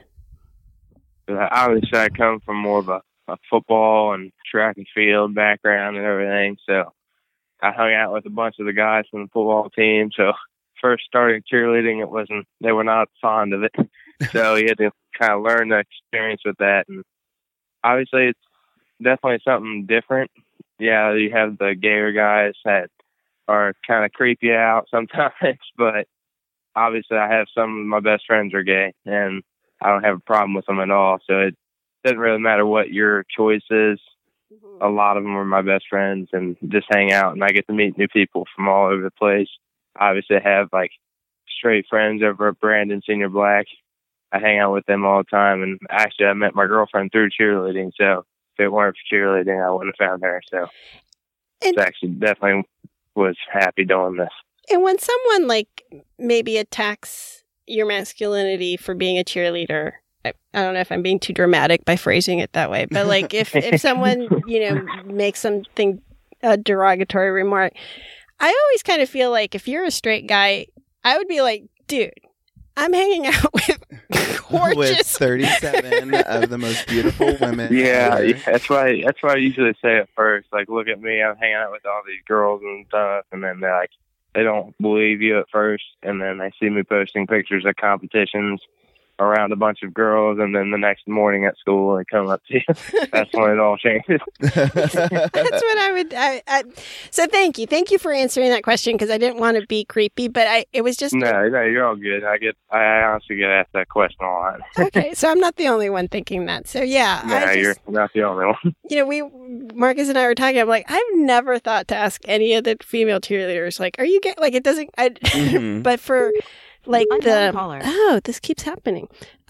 Obviously, I come from more of a football and track and field background and everything, so I hung out with a bunch of the guys from the football team. So first starting cheerleading, they were not fond of it. So you had to kind of learn the experience with that. And obviously it's definitely something different. Yeah, you have the gayer guys that are kind of creep you out sometimes, but obviously I have some of my best friends are gay and I don't have a problem with them at all. So it doesn't really matter what your choice is. A lot of them are my best friends and just hang out, and I get to meet new people from all over the place. Obviously, I have like straight friends over at Brandon Senior Black. I hang out with them all the time, and actually, I met my girlfriend through cheerleading. So if it weren't for cheerleading, I wouldn't have found her. So it's actually definitely was happy doing this. And when someone like maybe attacks your masculinity for being a cheerleader, I don't know if I'm being too dramatic by phrasing it that way, but like if someone, makes something, a derogatory remark, I always kind of feel like if you're a straight guy, I would be like, dude, I'm hanging out with gorgeous. With 37 of the most beautiful women. Yeah, that's why I usually say it first. Like, look at me, I'm hanging out with all these girls and stuff, and then they're like, they don't believe you at first, and then they see me posting pictures of competitions around a bunch of girls, and then the next morning at school they come up to you. That's when it all changes. That's what I would. So thank you for answering that question because I didn't want to be creepy, but it was just no, you're all good. I honestly get asked that question a lot. Okay, so I'm not the only one thinking that. So yeah, no, you're not the only one. Marcus and I were talking. I'm like, I've never thought to ask any of the female cheerleaders, like, are you gay? Like, it doesn't. But for like this keeps happening.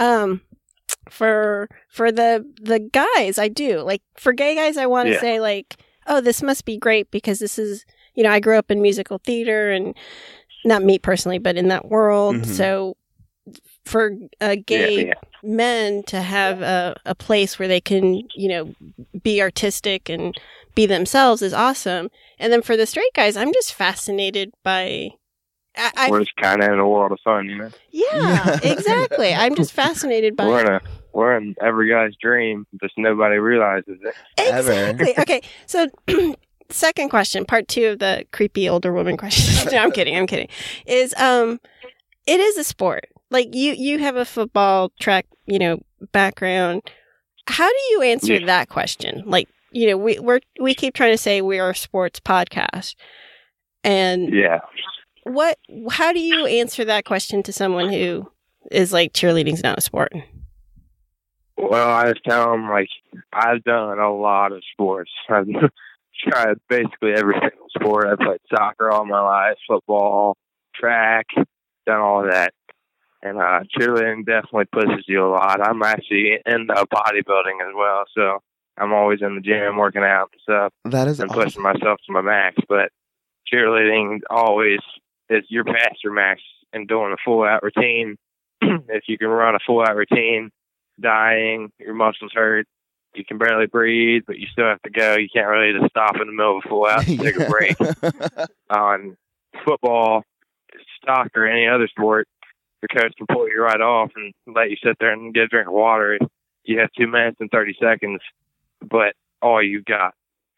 For the guys, I do. Like for gay guys, I want to say like, oh, this must be great because this is, I grew up in musical theater and not me personally, but in that world. Mm-hmm. So for gay men to have a place where they can, be artistic and be themselves is awesome. And then for the straight guys, I'm just fascinated by we're just kind of in a world of fun, Yeah, exactly. I'm just fascinated by we're in every guy's dream, just nobody realizes it. Exactly. Okay, so second question, part 2 of the creepy older woman question. No, I'm kidding. Is it is a sport. Like you have a football track, background. How do you answer that question? Like, we keep trying to say we are a sports podcast, and how do you answer that question to someone who is like, cheerleading's not a sport? Well, I just tell them, like, I've done a lot of sports. I've tried basically every single sport. I've played soccer all my life, football, track, done all of that. And cheerleading definitely pushes you a lot. I'm actually into bodybuilding as well, so I'm always in the gym working out and stuff. That is and pushing myself to my max. But cheerleading always is you're past your max and doing a full-out routine. If you can run a full-out routine, dying, your muscles hurt, you can barely breathe, but you still have to go. You can't really just stop in the middle of a full-out and take a break. On football, soccer, any other sport, your coach can pull you right off and let you sit there and get a drink of water. You have 2 minutes and 30 seconds, but all you got.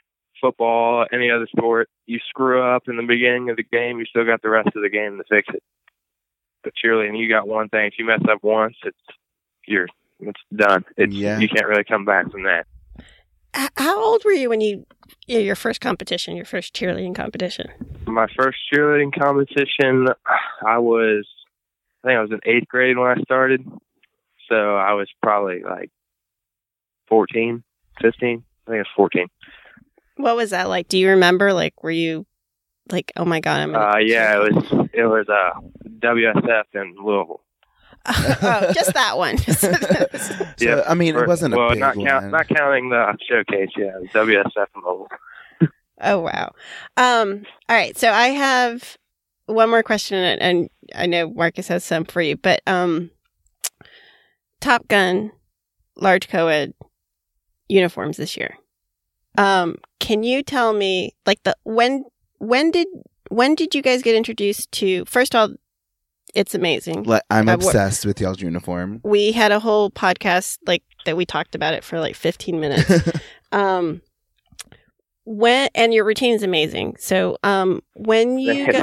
football, any other sport, you screw up in the beginning of the game, you still got the rest of the game to fix it. But cheerleading, you got one thing. If you mess up once, it's done. You can't really come back from that. How old were you when your first competition, your first cheerleading competition? My first cheerleading competition, I think I was in 8th grade when I started. So I was probably like 14, 15. I think it was 14. What was that like? Do you remember? Like, were you like, oh my God, yeah, it was WSF in Louisville. Oh, just that one. So, I mean, it wasn't a big one. Not counting the showcase. Yeah, WSF in Louisville. Oh wow. All right, so I have one more question, and I know Marcus has some for you, but Top Gun, large co-ed uniforms this year. Can you tell me, like, when did you guys get introduced to? First of all, it's amazing. I'm obsessed with y'all's uniform. We had a whole podcast that we talked about it for like 15 minutes. And your routine is amazing. So when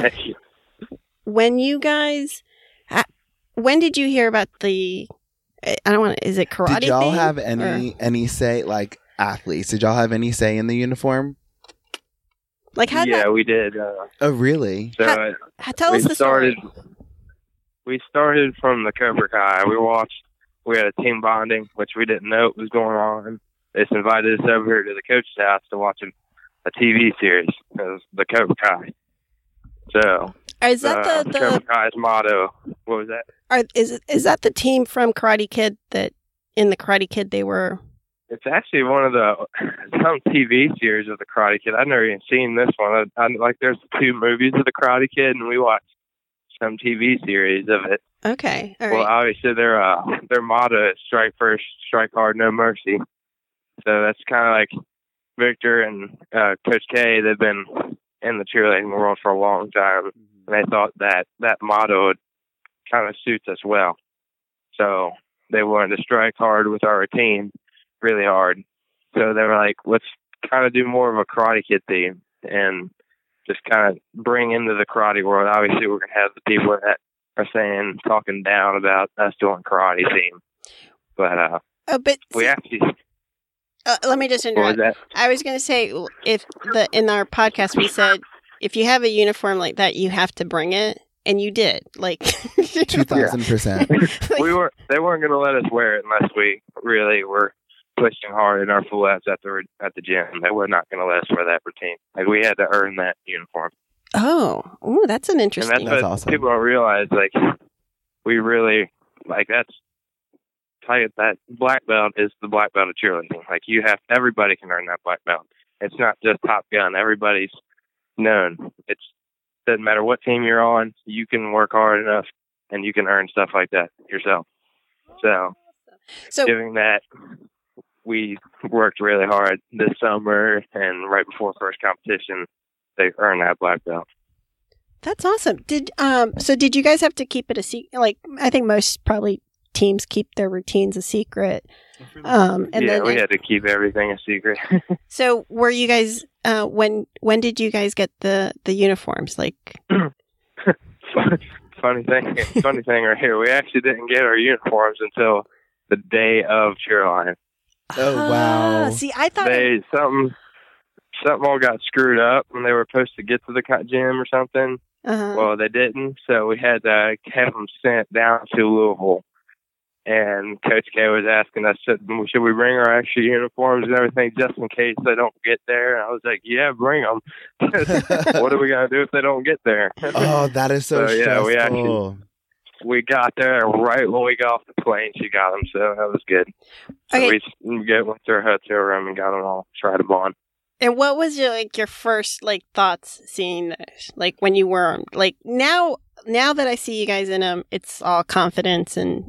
did you hear about the? I don't want to. Is it karate? Did y'all thing, have any say, like athletes? Did y'all have any say in the uniform? Like how? Yeah, we did. Oh, really? So tell us the story. We started from the Cobra Kai. We had a team bonding, which we didn't know what was going on. They just invited us over here to the coach's house to watch a TV series. It was the Cobra Kai. So is that the Cobra Kai's motto? What was that? Is that the team from Karate Kid that in the Karate Kid they were? It's actually one of some TV series of the Karate Kid. I've never even seen this one. There's 2 movies of the Karate Kid, and we watched some TV series of it. Okay, all right. Well, obviously their motto is strike first, strike hard, no mercy. So that's kind of like Victor and Coach K. They've been in the cheerleading world for a long time, and they thought that motto kind of suits us well. So they wanted to strike hard with our routine, really hard. So they were like, let's kind of do more of a Karate Kid theme and just kind of bring into the karate world. Obviously, we're going to have the people that are talking down about us doing karate theme. But we actually... let me just interrupt. What was that? I was going to say, in our podcast, we said, if you have a uniform like that, you have to bring it. And you did, 2,000%. They weren't going to let us wear it unless we really were pushing hard in our full abs at the gym. They were not going to let us wear that routine. Like, we had to earn that uniform. Oh, ooh, that's an interesting. And that's what awesome. People don't realize. Like, we really that black belt is the black belt of cheerleading. Like, everybody can earn that black belt. It's not just Top Gun. Everybody's known. It doesn't matter what team you're on. You can work hard enough, and you can earn stuff like that yourself. So given that, we worked really hard this summer, and right before first competition, they earned that black belt. That's awesome. Did you guys have to keep it a secret? Like, I think most probably teams keep their routines a secret. We had to keep everything a secret. So were you guys, when did you guys get the uniforms? Like, funny thing right here. We actually didn't get our uniforms until the day of Cheerline. Oh, wow. See, I thought something all got screwed up when they were supposed to get to the gym or something. Uh-huh. Well, they didn't, so we had to have them sent down to Louisville. And Coach K was asking us, should we bring our extra uniforms and everything just in case they don't get there? And I was like, yeah, bring them. What are we going to do if they don't get there? Oh, that is so stressful. Yeah, we got there right when we got off the plane. She got them, so that was good. Okay. So we went to our hotel room and got them all, tried them on. And what was your first thoughts seeing this? Like when you were now that I see you guys in them, it's all confidence and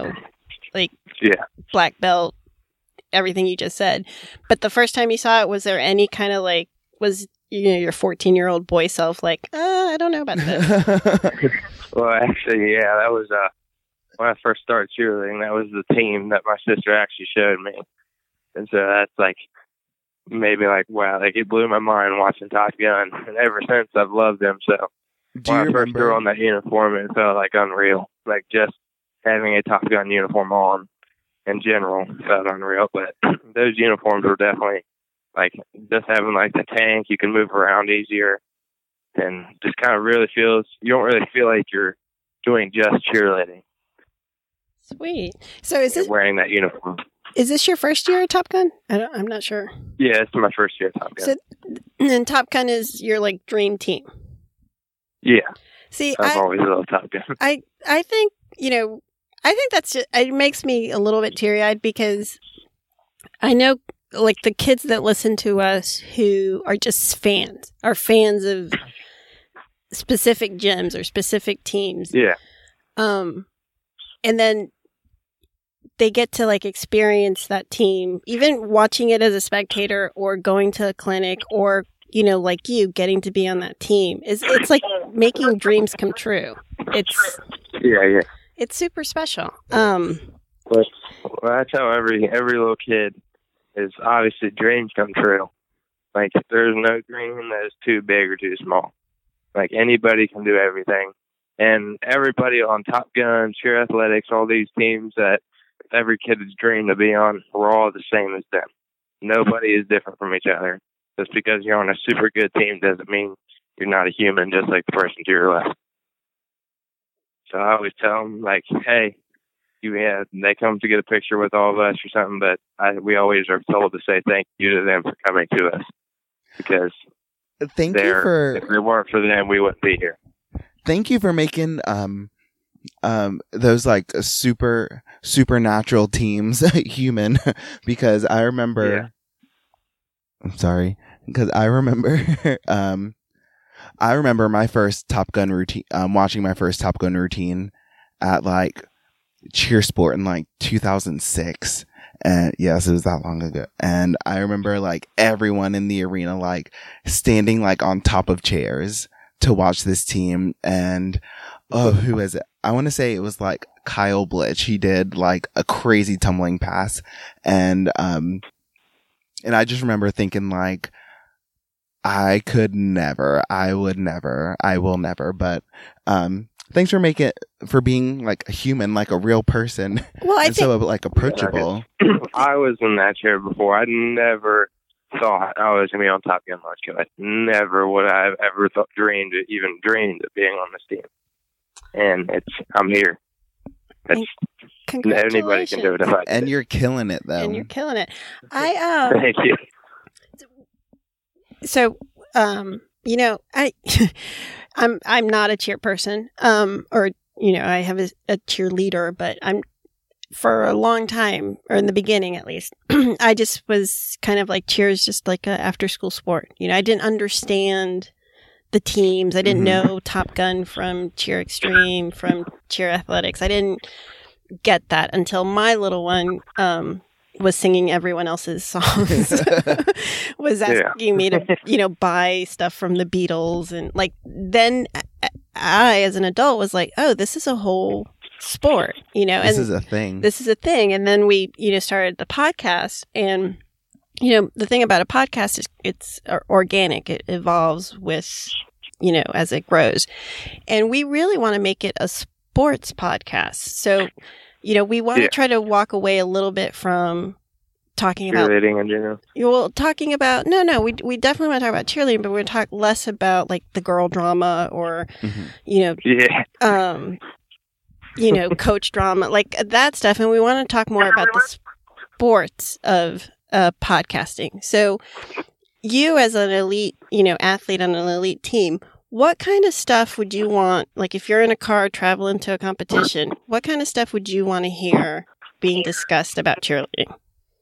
black belt, everything you just said. But the first time you saw it, was there any kind of was your 14-year-old boy self I don't know about this? Well, actually, yeah, that was when I first started cheerleading. That was the team that my sister actually showed me, and so that's made me like, wow, like it blew my mind watching Top Gun. And ever since, I've loved them. So Do you when I first threw remember? on that uniform, it felt like unreal. Like just having a Top Gun uniform on in general felt unreal. But those uniforms were definitely like just having like the tank, you can move around easier, and just kind of really feels, you don't really feel like you're doing just cheerleading. Sweet. So is wearing that uniform. this your first year at Top Gun? I'm not sure. Yeah, it's my first year at Top Gun. So then Top Gun is your like dream team. Yeah. See, I've always loved Top Gun. I think, I think that's just, it makes me a little bit teary-eyed because I know like the kids that listen to us who are just fans, are fans of specific gyms or specific teams. Yeah. And then they get to like experience that team, even watching it as a spectator or going to a clinic or, like you getting to be on that team. It's like making dreams come true. Yeah. It's super special. But that's how every little kid is obviously dreams come true. Like there's no dream that is too big or too small. Like anybody can do everything. And everybody on Top Gun, Cheer Athletics, all these teams that every kid has dreamed to be on, we're all the same as them. Nobody is different from each other. Just because you're on a super good team doesn't mean you're not a human just like the person to your left. So I always tell them, like, hey, they come to get a picture with all of us or something, but we always are told to say thank you to them for coming to us. Because if they weren't for them, we wouldn't be here. Thank you for making those like supernatural teams human, because I remember. Yeah. I'm sorry, because I remember. I remember my first Top Gun routine. Watching my first Top Gun routine at like Cheer Sport in like 2006. And yes, it was that long ago. And I remember like everyone in the arena like standing like on top of chairs to watch this team. And who is it? I want to say it was like Kyle Blitch. He did like a crazy tumbling pass. And I just remember thinking like, I will never. But thanks for being like a human, like a real person. Well, I think so like approachable. I was in that chair before. I never thought I was gonna be on Top Gun Launch Kit. Never would I have ever dreamed of being on this team. And I'm here. Anybody can do it. And you're killing it, though. And you're killing it. Thank you. So, I'm not a cheer person, or, I have a cheerleader, but for a long time, or in the beginning at least, I just was kind of like cheer is just like a after school sport. I didn't understand the teams. I didn't know Top Gun from Cheer Extreme, from Cheer Athletics. I didn't get that until my little one, was singing everyone else's songs, was asking me to, buy stuff from the Beatles. And like, then I, as an adult, was like, oh, this is a whole sport, This is a thing. And then we, started the podcast. And, the thing about a podcast is it's organic. It evolves with, as it grows. And we really want to make it a sports podcast. So, we want to try to walk away a little bit from talking about cheerleading in general. Well, talking about we definitely want to talk about cheerleading, but we're going to talk less about like the girl drama or coach drama, like that stuff, and we want to talk more about the sports of podcasting. So, you as an elite, athlete on an elite team, what kind of stuff would you want, like if you're in a car traveling to a competition, what kind of stuff would you want to hear being discussed about cheerleading?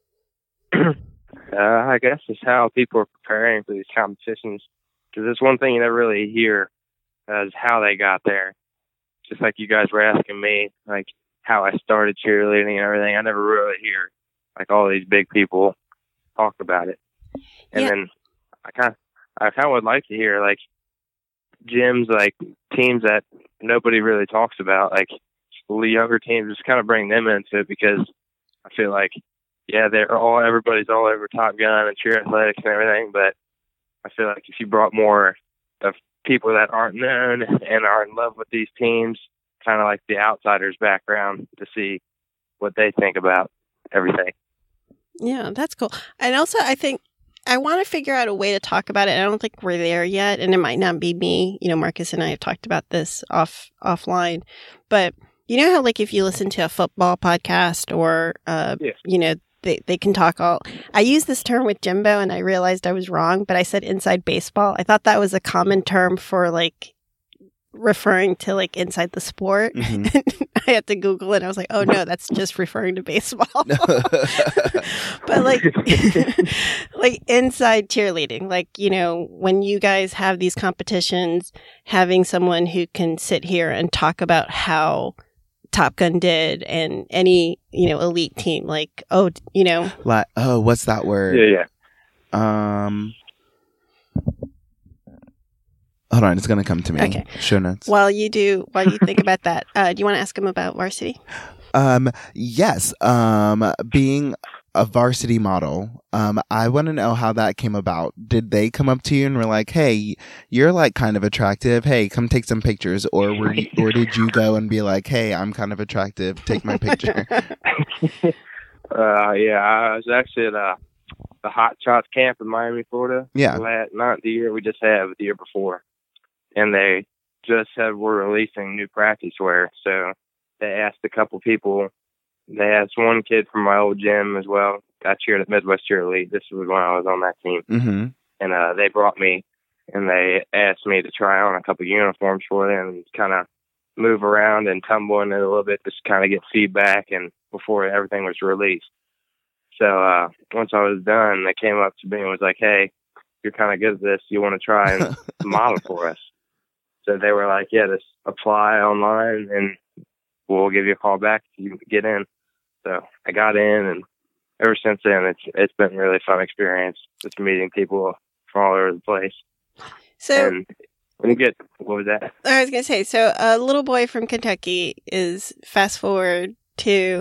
I guess it's how people are preparing for these competitions. Because there's one thing you never really hear is how they got there. Just like you guys were asking me, like how I started cheerleading and everything. I never really hear like all these big people talk about it. And then I kind of would like to hear like gyms, like teams that nobody really talks about, like the younger teams, just kind of bring them into it, because I feel like yeah, everybody's all over Top Gun and cheer athletics and everything, but I feel like if you brought more of people that aren't known and are in love with these teams, kind of like the outsiders background, to see what they think about everything. Yeah, that's cool. And also, I think I want to figure out a way to talk about it. I don't think we're there yet, and it might not be me. You know, Marcus and I have talked about this offline, but you know how, like, if you listen to a football podcast or, you know, they can talk all. I used this term with Jimbo, and I realized I was wrong, but I said inside baseball. I thought that was a common term for, like, referring to, like, inside the sport. Mm-hmm. I had to Google it. I was like, oh no, that's just referring to baseball. But like, like inside cheerleading, like, you know, when you guys have these competitions, having someone who can sit here and talk about how Top Gun did and any, you know, elite team, like, oh, you know, like, oh, what's that word? Yeah. Hold on, it's going to come to me. Okay. Show notes. While you think about that, do you want to ask him about varsity? Yes. Being a varsity model, I want to know how that came about. Did they come up to you and were like, "Hey, you're like kind of attractive. Hey, come take some pictures," or did you go and be like, "Hey, I'm kind of attractive. Take my picture"? Yeah, I was actually at the Hot Shots camp in Miami, Florida. Yeah, not the year we just had, but the year before. And they just were releasing new practice wear. So they asked a couple people. They asked one kid from my old gym as well. I cheered at Midwest Cheer Elite. This was when I was on that team. Mm-hmm. And they brought me, and they asked me to try on a couple uniforms for them and kind of move around and tumble in it a little bit, just kind of get feedback and before everything was released. So once I was done, they came up to me and was like, "Hey, you're kind of good at this. You want to try and model for us?" So they were like, "Yeah, just apply online and we'll give you a call back if you get in." So I got in, and ever since then, it's been a really fun experience, just meeting people from all over the place. So and when you get, what was that? I was going to say, so a little boy from Kentucky is fast forward to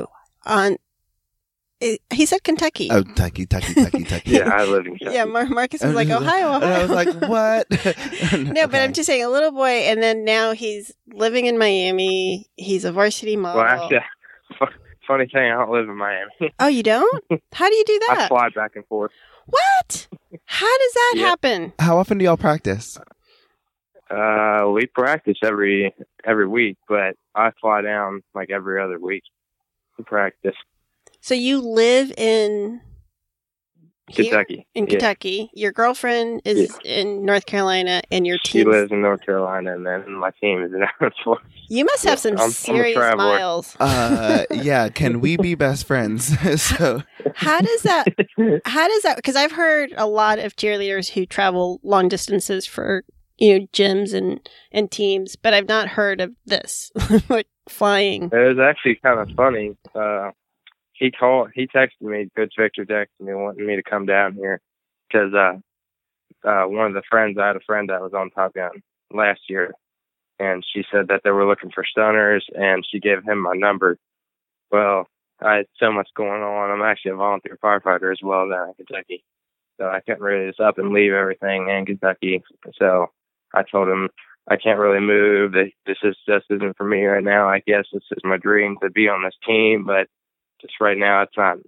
he said Kentucky. Oh, Kentucky. Yeah, I live in Kentucky. Yeah, Marcus was like, Ohio. And I was like, what? No, but I'm just saying, a little boy, and then now he's living in Miami. He's a varsity model. Well, actually, funny thing, I don't live in Miami. Oh, you don't? How do you do that? I fly back and forth. What? How does that happen? How often do y'all practice? We practice every week, but I fly down like every other week to practice. So you live in Kentucky. In Kentucky. Your girlfriend is in North Carolina, and your team. She lives in North Carolina, and then my team is in Florida. You must have some serious miles. Yeah. Can we be best friends? So how does that? Because I've heard a lot of cheerleaders who travel long distances for, you know, gyms and teams, but I've not heard of this, like flying. It was actually kind of funny. He texted me, Coach Victor texted me wanting me to come down here because one of the friends, I had a friend that was on Top Gun last year, and she said that they were looking for stunners, and she gave him my number. Well, I had so much going on. I'm actually a volunteer firefighter as well down in Kentucky, so I couldn't really just up and leave everything in Kentucky. So I told him I can't really move. This isn't for me right now. I guess this is my dream to be on this team, but just right now, it's not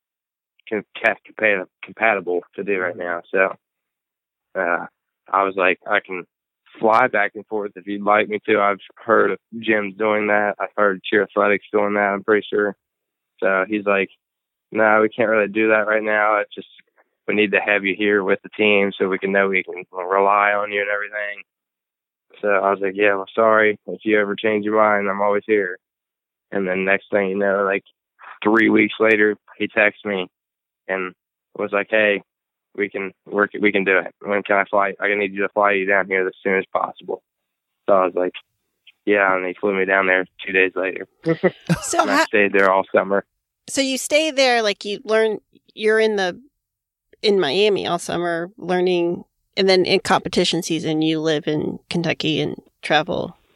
compatible to do right now. So I was like, I can fly back and forth if you'd like me to. I've heard of gyms doing that. I've heard Cheer Athletics doing that, I'm pretty sure. So he's like, no, we can't really do that right now. It's just we need to have you here with the team so we can know we can rely on you and everything. So I was like, yeah, well, sorry. If you ever change your mind, I'm always here. And then next thing you know, like 3 weeks later, he texted me and was like, "Hey, we can do it. When can I fly? I need you to fly you down here as soon as possible." So I was like, "Yeah," and he flew me down there 2 days later. So and I stayed there all summer. So you stay there, like you're in Miami all summer learning, and then in competition season, you live in Kentucky and travel.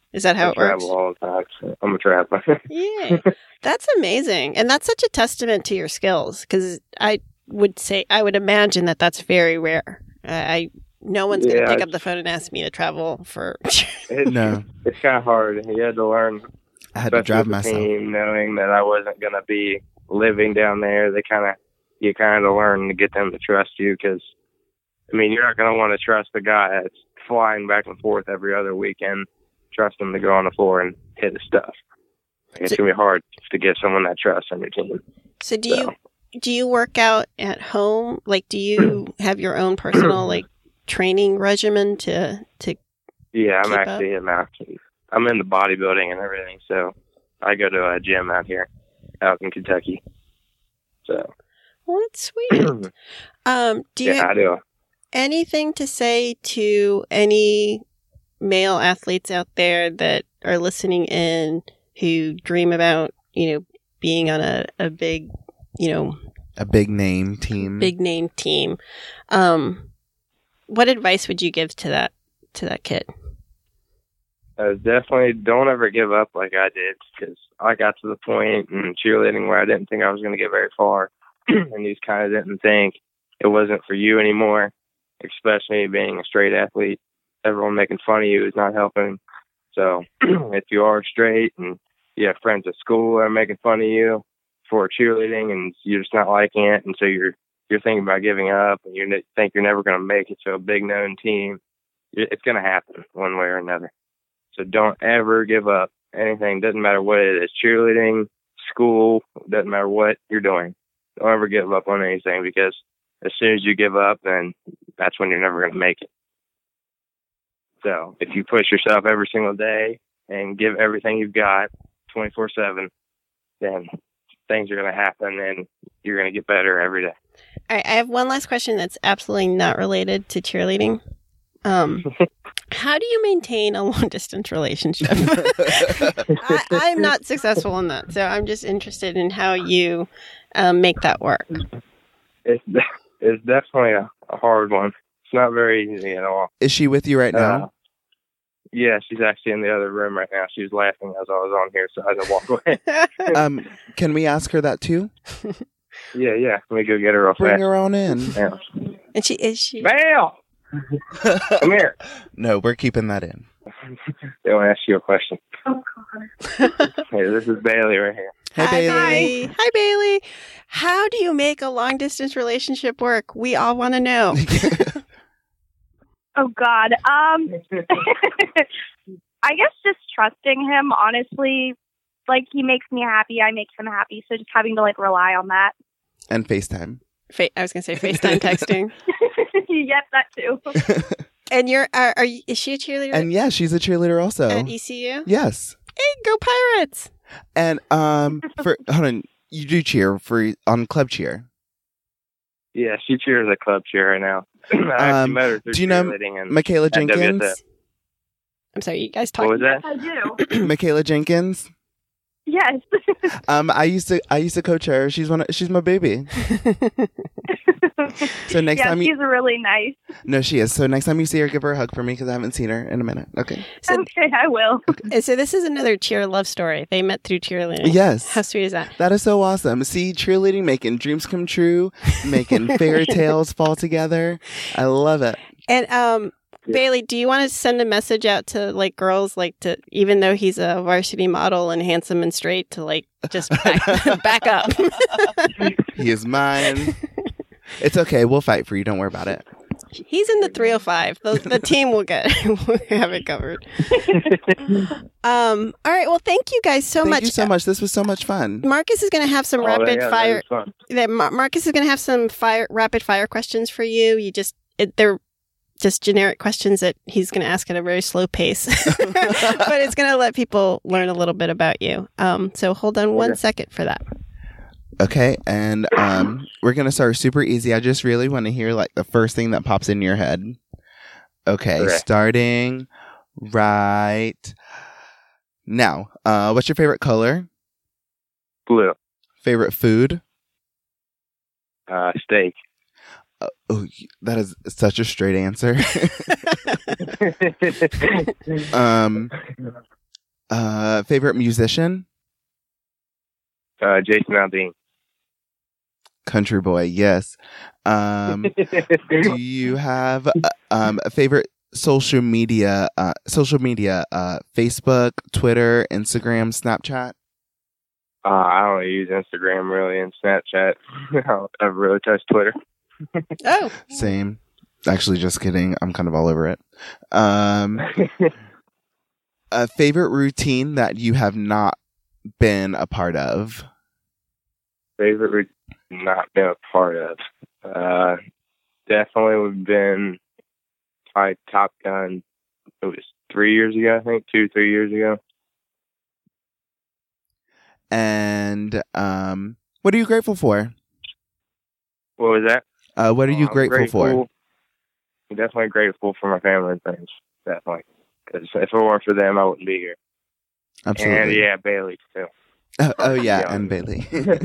Is that how it works? I travel all the time. So I'm a traveler. Yeah, that's amazing, and that's such a testament to your skills. Because I would imagine that that's very rare. No one's going to pick up the phone and ask me to travel for. No, it's kind of hard. You had to learn. I had to drive myself. Team, knowing that I wasn't going to be living down there, you kind of learn to get them to trust you. Because I mean, you're not going to want to trust a guy that's flying back and forth every other weekend. Trust him to go on the floor and hit his stuff. It's going to be hard to get someone that trusts on your team. So do you work out at home? Like, do you have your own personal training regimen to? Yeah, I'm actually I'm in the bodybuilding and everything, so I go to a gym out in Kentucky. So. Well, that's sweet. Do you I do. Anything to say to any male athletes out there that are listening in who dream about, being on a big, a big name team? What advice would you give to that kid? Definitely don't ever give up like I did, because I got to the point in cheerleading where I didn't think I was going to get very far, and you kind of didn't think it wasn't for you anymore, especially being a straight athlete. Everyone making fun of you is not helping. So if you are straight and you have friends at school that are making fun of you for cheerleading and you're just not liking it, and so you're thinking about giving up and you think you're never going to make it to a big known team, it's going to happen one way or another. So don't ever give up anything. Doesn't matter what it is, cheerleading, school, doesn't matter what you're doing. Don't ever give up on anything, because as soon as you give up, then that's when you're never going to make it. So if you push yourself every single day and give everything you've got 24/7, then things are going to happen and you're going to get better every day. All right, I have one last question that's absolutely not related to cheerleading. How do you maintain a long-distance relationship? I'm not successful in that, so I'm just interested in how you make that work. It's definitely a hard one. It's not very easy at all. Is she with you right now? Yeah, she's actually in the other room right now. She was laughing as I was on here, so I had to walk away. Can we ask her that too? Yeah. Let me go get her real fast. Bring her on in. Yeah. And is she? Bam! Come here. No, we're keeping that in. They want to ask you a question. Oh, God. Hey, this is Bailey right here. Hey, Bailey. Hi, Bailey. How do you make a long-distance relationship work? We all want to know. Oh, God. I guess just trusting him, honestly. Like, he makes me happy, I make him happy. So just having to, rely on that. And FaceTime. I was going to say FaceTime texting. Yep, that too. And is she a cheerleader? And yeah, she's a cheerleader also. At ECU? Yes. Hey, go Pirates! And hold on, you do cheer on club cheer. Yeah, she cheers at club cheer right now. I actually met her through do you know Michaela Jenkins? WSF. I'm sorry, you guys talk. What was that? I do. Michaela Jenkins. Yes. I used to coach her. She's my baby. So next time she's really nice. No, she is. So next time you see her, give her a hug for me, because I haven't seen her in a minute. Okay. Okay, I will. Okay. So this is another cheer love story. They met through cheerleading. Yes. How sweet is that? That is so awesome. See, cheerleading making dreams come true, making fairy tales fall together. I love it. And Bailey, do you want to send a message out to girls, to, even though he's a varsity model and handsome and straight, to just back up? He is mine. It's okay. We'll fight for you. Don't worry about it. He's in the 305. The team will have it covered. All right. Well, thank you guys so much. Thank you so much. This was so much fun. Marcus is going to have some rapid fire. Marcus is going to have some rapid fire questions for you. They're just generic questions that he's going to ask at a very slow pace, but it's going to let people learn a little bit about you. So hold on one second for that. Okay, and we're going to start super easy. I just really want to hear the first thing that pops in your head. Okay, starting right now. What's your favorite color? Blue. Favorite food? Steak. Oh, that is such a straight answer. Favorite musician? Jason Aldean. Country boy, yes. Do you have a favorite social media? Facebook, Twitter, Instagram, Snapchat? I don't use Instagram really and Snapchat. I don't ever really touch Twitter. Oh, same. Actually, just kidding. I'm kind of all over it. A favorite routine that you have not been a part of? Favorite routine not been a part of? Definitely would have been probably Top Gun. It was 3 years ago, I think. 2-3 years ago. And what are you grateful for? What was that? What are you grateful for? I'm definitely grateful for my family and friends. Definitely. Because if it weren't for them, I wouldn't be here. Absolutely. And yeah, Bailey too. Oh yeah, and Bailey.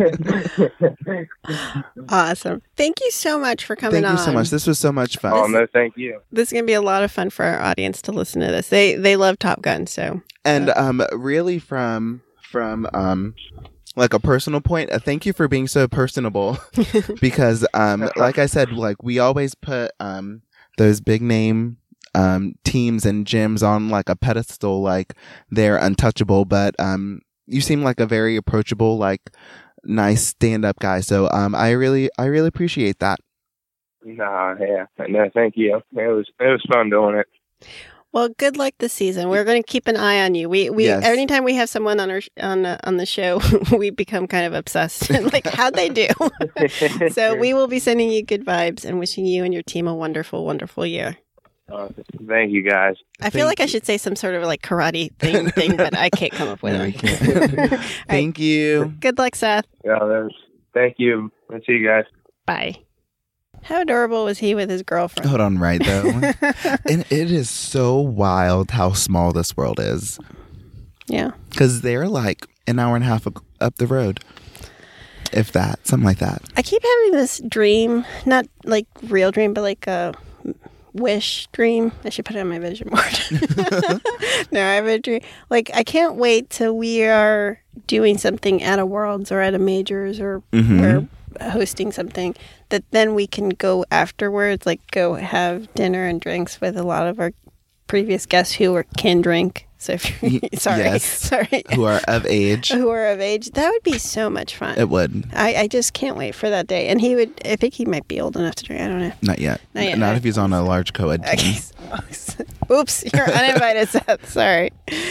Awesome. Thank you so much for coming on. Thank you so much. This was so much fun. Oh, no, thank you. This is going to be a lot of fun for our audience to listen to this. They love Top Gun, so. And really from like a personal point, thank you for being so personable because like I said, like we always put those big name teams and gyms on like a pedestal, like they're untouchable, but you seem like a very approachable, like nice stand-up guy. So I really appreciate that. No, thank you. It was fun doing it. Well, good luck this season. We're going to keep an eye on you. We Yes. Anytime we have someone on the show, we become kind of obsessed. Like, how'd they do? So we will be sending you good vibes and wishing you and your team a wonderful, wonderful year. Thank you, guys. I feel like I should say some sort of like karate thing, but I can't come up with No, it. you can't. Thank you. Good luck, Seth. Yeah, thank you. I'll see you guys. Bye. How adorable was he with his girlfriend? Hold on, right though. And it is so wild how small this world is. Yeah. Because they're like an hour and a half up the road. If that, something like that. I keep having this dream, not like real dream, but like a wish dream. I should put it on my vision board. No, I have a dream. Like, I can't wait till we are doing something at a Worlds or at a Majors or we're hosting something that then we can go afterwards, like go have dinner and drinks with a lot of our previous guests who can drink. So if sorry. Who are of age. Who are of age. That would be so much fun. It would. I just can't wait for that day. And I think he might be old enough to drink. I don't know. Not yet. Not if he's on a large co-ed team. Okay. Oops, you're uninvited, Seth. Sorry.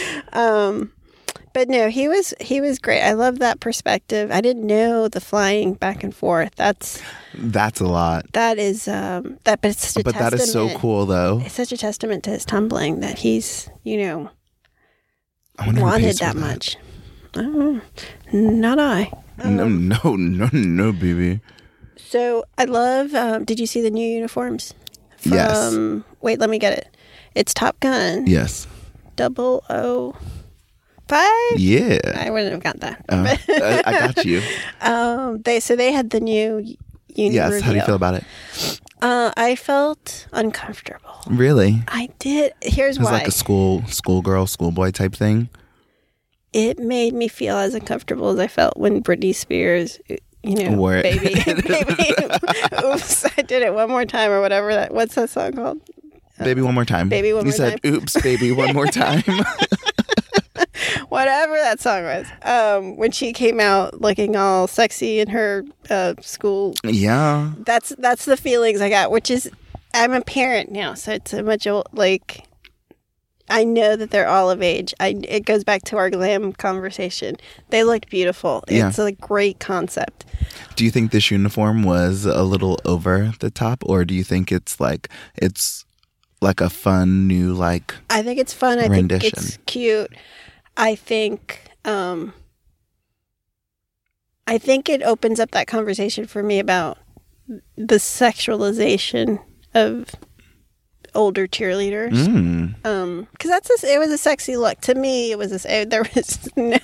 But no, he was great. I love that perspective. I didn't know the flying back and forth. That's a lot. That is but it's such a testament. That is so cool though. It's such a testament to his tumbling that he's, I wonder wanted that much. I don't know. Not I. No, baby. So I love. Did you see the new uniforms? Yes. Wait, let me get it. It's Top Gun. Yes. 005. Yeah. I wouldn't have got that. I got you. They had the new unit. Yes. reveal. How do you feel about it? I felt uncomfortable. Really? I did. Here's why. It was like a schoolgirl, schoolboy type thing. It made me feel as uncomfortable as I felt when Britney Spears, Wore it. baby. Oops, I did it one more time or whatever. What's that song called? Baby, one more time. Baby, one more time. You said, oops, baby, one more time. Whatever that song was. When she came out looking all sexy in her school. Yeah. That's the feelings I got, which is, I'm a parent now, so it's a much old, like, I know that they're all of age. It goes back to our glam conversation. They looked beautiful. Yeah. It's a great concept. Do you think this uniform was a little over the top, or do you think it's like a fun new I think it's fun. rendition. I think it's cute. I think it opens up that conversation for me about the sexualization of older cheerleaders. Because it was a sexy look to me. It was there was no,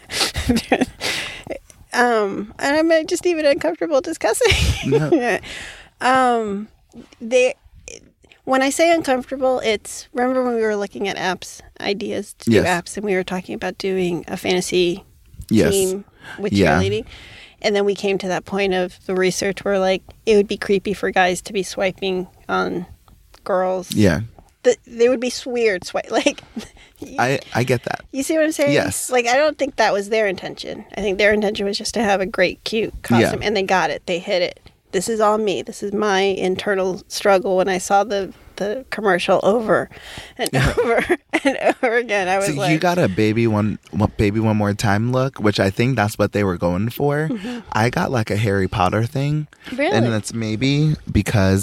and I'm just even uncomfortable discussing. No. One When I say uncomfortable, it's, remember when we were looking at ideas to do apps, and we were talking about doing a fantasy team with cheerleading? And then we came to that point of the research where, like, it would be creepy for guys to be swiping on girls. Yeah. They would be weird swipe. Like, I get that. You see what I'm saying? Yes. Like, I don't think that was their intention. I think their intention was just to have a great, cute costume. And they got it. They hit it. This is all me. This is my internal struggle. When I saw the commercial over and over and over again, I was so like, you got a baby one more time look, which I think that's what they were going for. Mm-hmm. I got like a Harry Potter thing. Really? And that's maybe because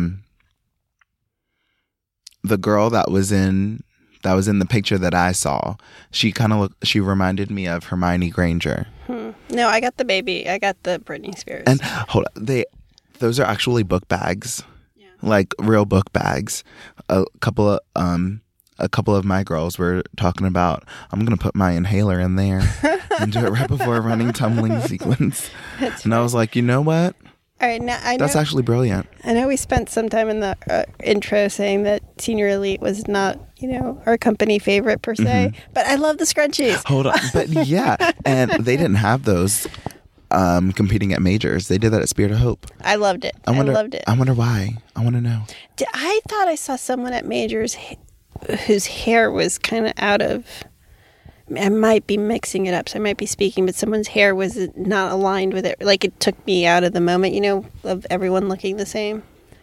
the girl that was in the picture that I saw, she reminded me of Hermione Granger. No, I got the baby. I got the Britney Spears. And hold on, those are actually book bags, like real book bags. A couple of my girls were talking about, I'm gonna put my inhaler in there and do it right before a running tumbling sequence. And I was like, you know what? All right, now that's actually brilliant. I know we spent some time in the intro saying that Senior Elite was not, our company favorite per se, but I love the scrunchies. Hold on, but yeah, and they didn't have those competing at majors. They did that at Spirit of Hope. I loved it. I loved it. I wonder why. I want to know. I thought I saw someone at majors whose hair was kind of out of. I might be mixing it up, so I might be speaking, but someone's hair was not aligned with it. Like, it took me out of the moment, of everyone looking the same.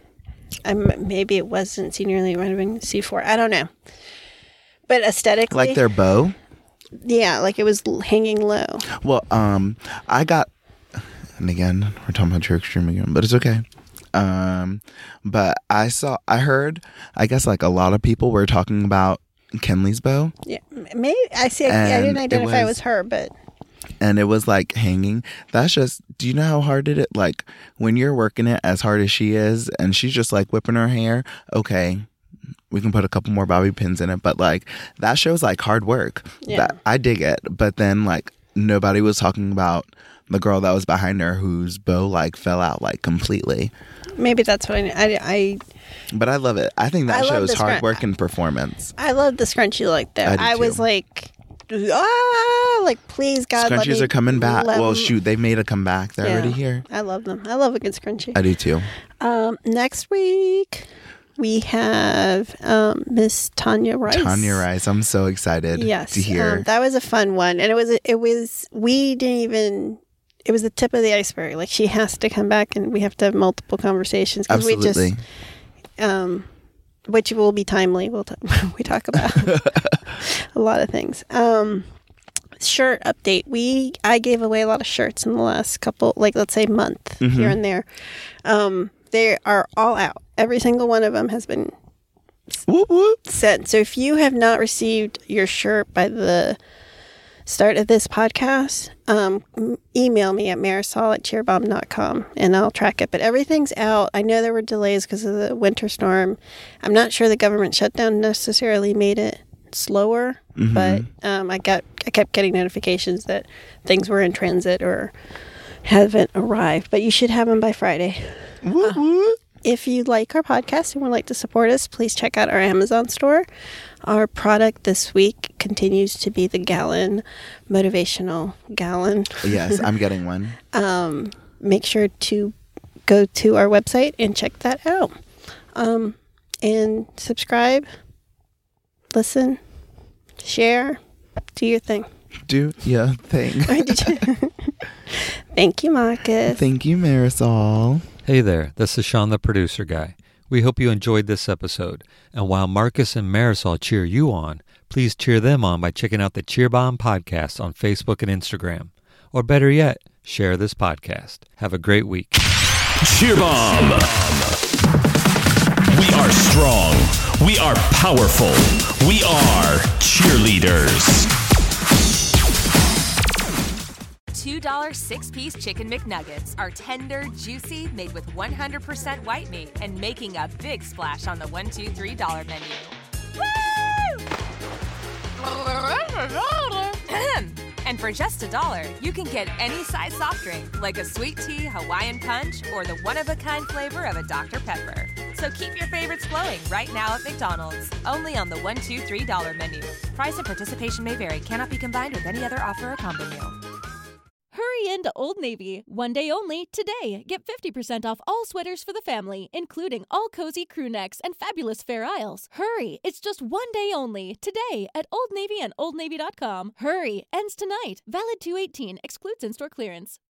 Maybe it wasn't Senior Elite, it might have been C4. I don't know. But aesthetically. Like their bow? Yeah, like it was hanging low. Well, I got, and again, we're talking about True Extreme again, but it's okay. But I heard, I guess like a lot of people were talking about Kenley's bow. Yeah, maybe I see. I didn't identify it was her, but and it was like hanging. That's just. Do you know how hard it is? Like when you're working it as hard as she is, and she's just like whipping her hair. Okay, we can put a couple more bobby pins in it, but like that shows like hard work. Yeah, I dig it. But then like nobody was talking about the girl that was behind her whose bow like fell out like completely. Maybe that's what I But I love it. I think that shows hard work and performance. I love the scrunchie look there. I was like, please God, scrunchies are coming back. Well, shoot, they made a comeback. They're already here. I love them. I love a good scrunchie. I do too. Next week we have Miss Tanya Rice. Tanya Rice. I'm so excited to hear. That was a fun one, and it was the tip of the iceberg. Like, she has to come back, and we have to have multiple conversations. Absolutely. Which will be timely. We talk about a lot of things. Shirt update. I gave away a lot of shirts in the last couple, like let's say month here and there. They are all out. Every single one of them has been sent. So if you have not received your shirt by the start of this podcast, email me at marisol@cheerbomb.com and I'll track it. But everything's out. I know there were delays because of the winter storm. I'm not sure the government shutdown necessarily made it slower, but I kept getting notifications that things were in transit or haven't arrived. But you should have them by Friday. If you like our podcast and would like to support us, please check out our Amazon store. Our product this week continues to be the Gallon Motivational Gallon. Yes, I'm getting one. Make sure to go to our website and check that out. And subscribe, listen, share, do your thing. Do your thing. Thank you, Marcus. Thank you, Marisol. Hey there, this is Sean the Producer Guy. We hope you enjoyed this episode, and while Marcus and Marisol cheer you on, please cheer them on by checking out the Cheer Bomb podcast on Facebook and Instagram. Or better yet, share this podcast. Have a great week. Cheer Bomb. We are strong. We are powerful. We are cheerleaders. $2 6-piece Chicken McNuggets are tender, juicy, made with 100% white meat, and making a big splash on the $1, $2, $3 menu. Woo! And for just $1, you can get any size soft drink, like a sweet tea, Hawaiian punch, or the one-of-a-kind flavor of a Dr. Pepper. So keep your favorites flowing right now at McDonald's. Only on the $1, $2, $3 menu. Price and participation may vary. Cannot be combined with any other offer or combo meal. Hurry into Old Navy. One day only, today. Get 50% off all sweaters for the family, including all cozy crew necks and fabulous Fair Isles. Hurry! It's just one day only, today at Old Navy and OldNavy.com. Hurry! Ends tonight. Valid 2/18. Excludes in-store clearance.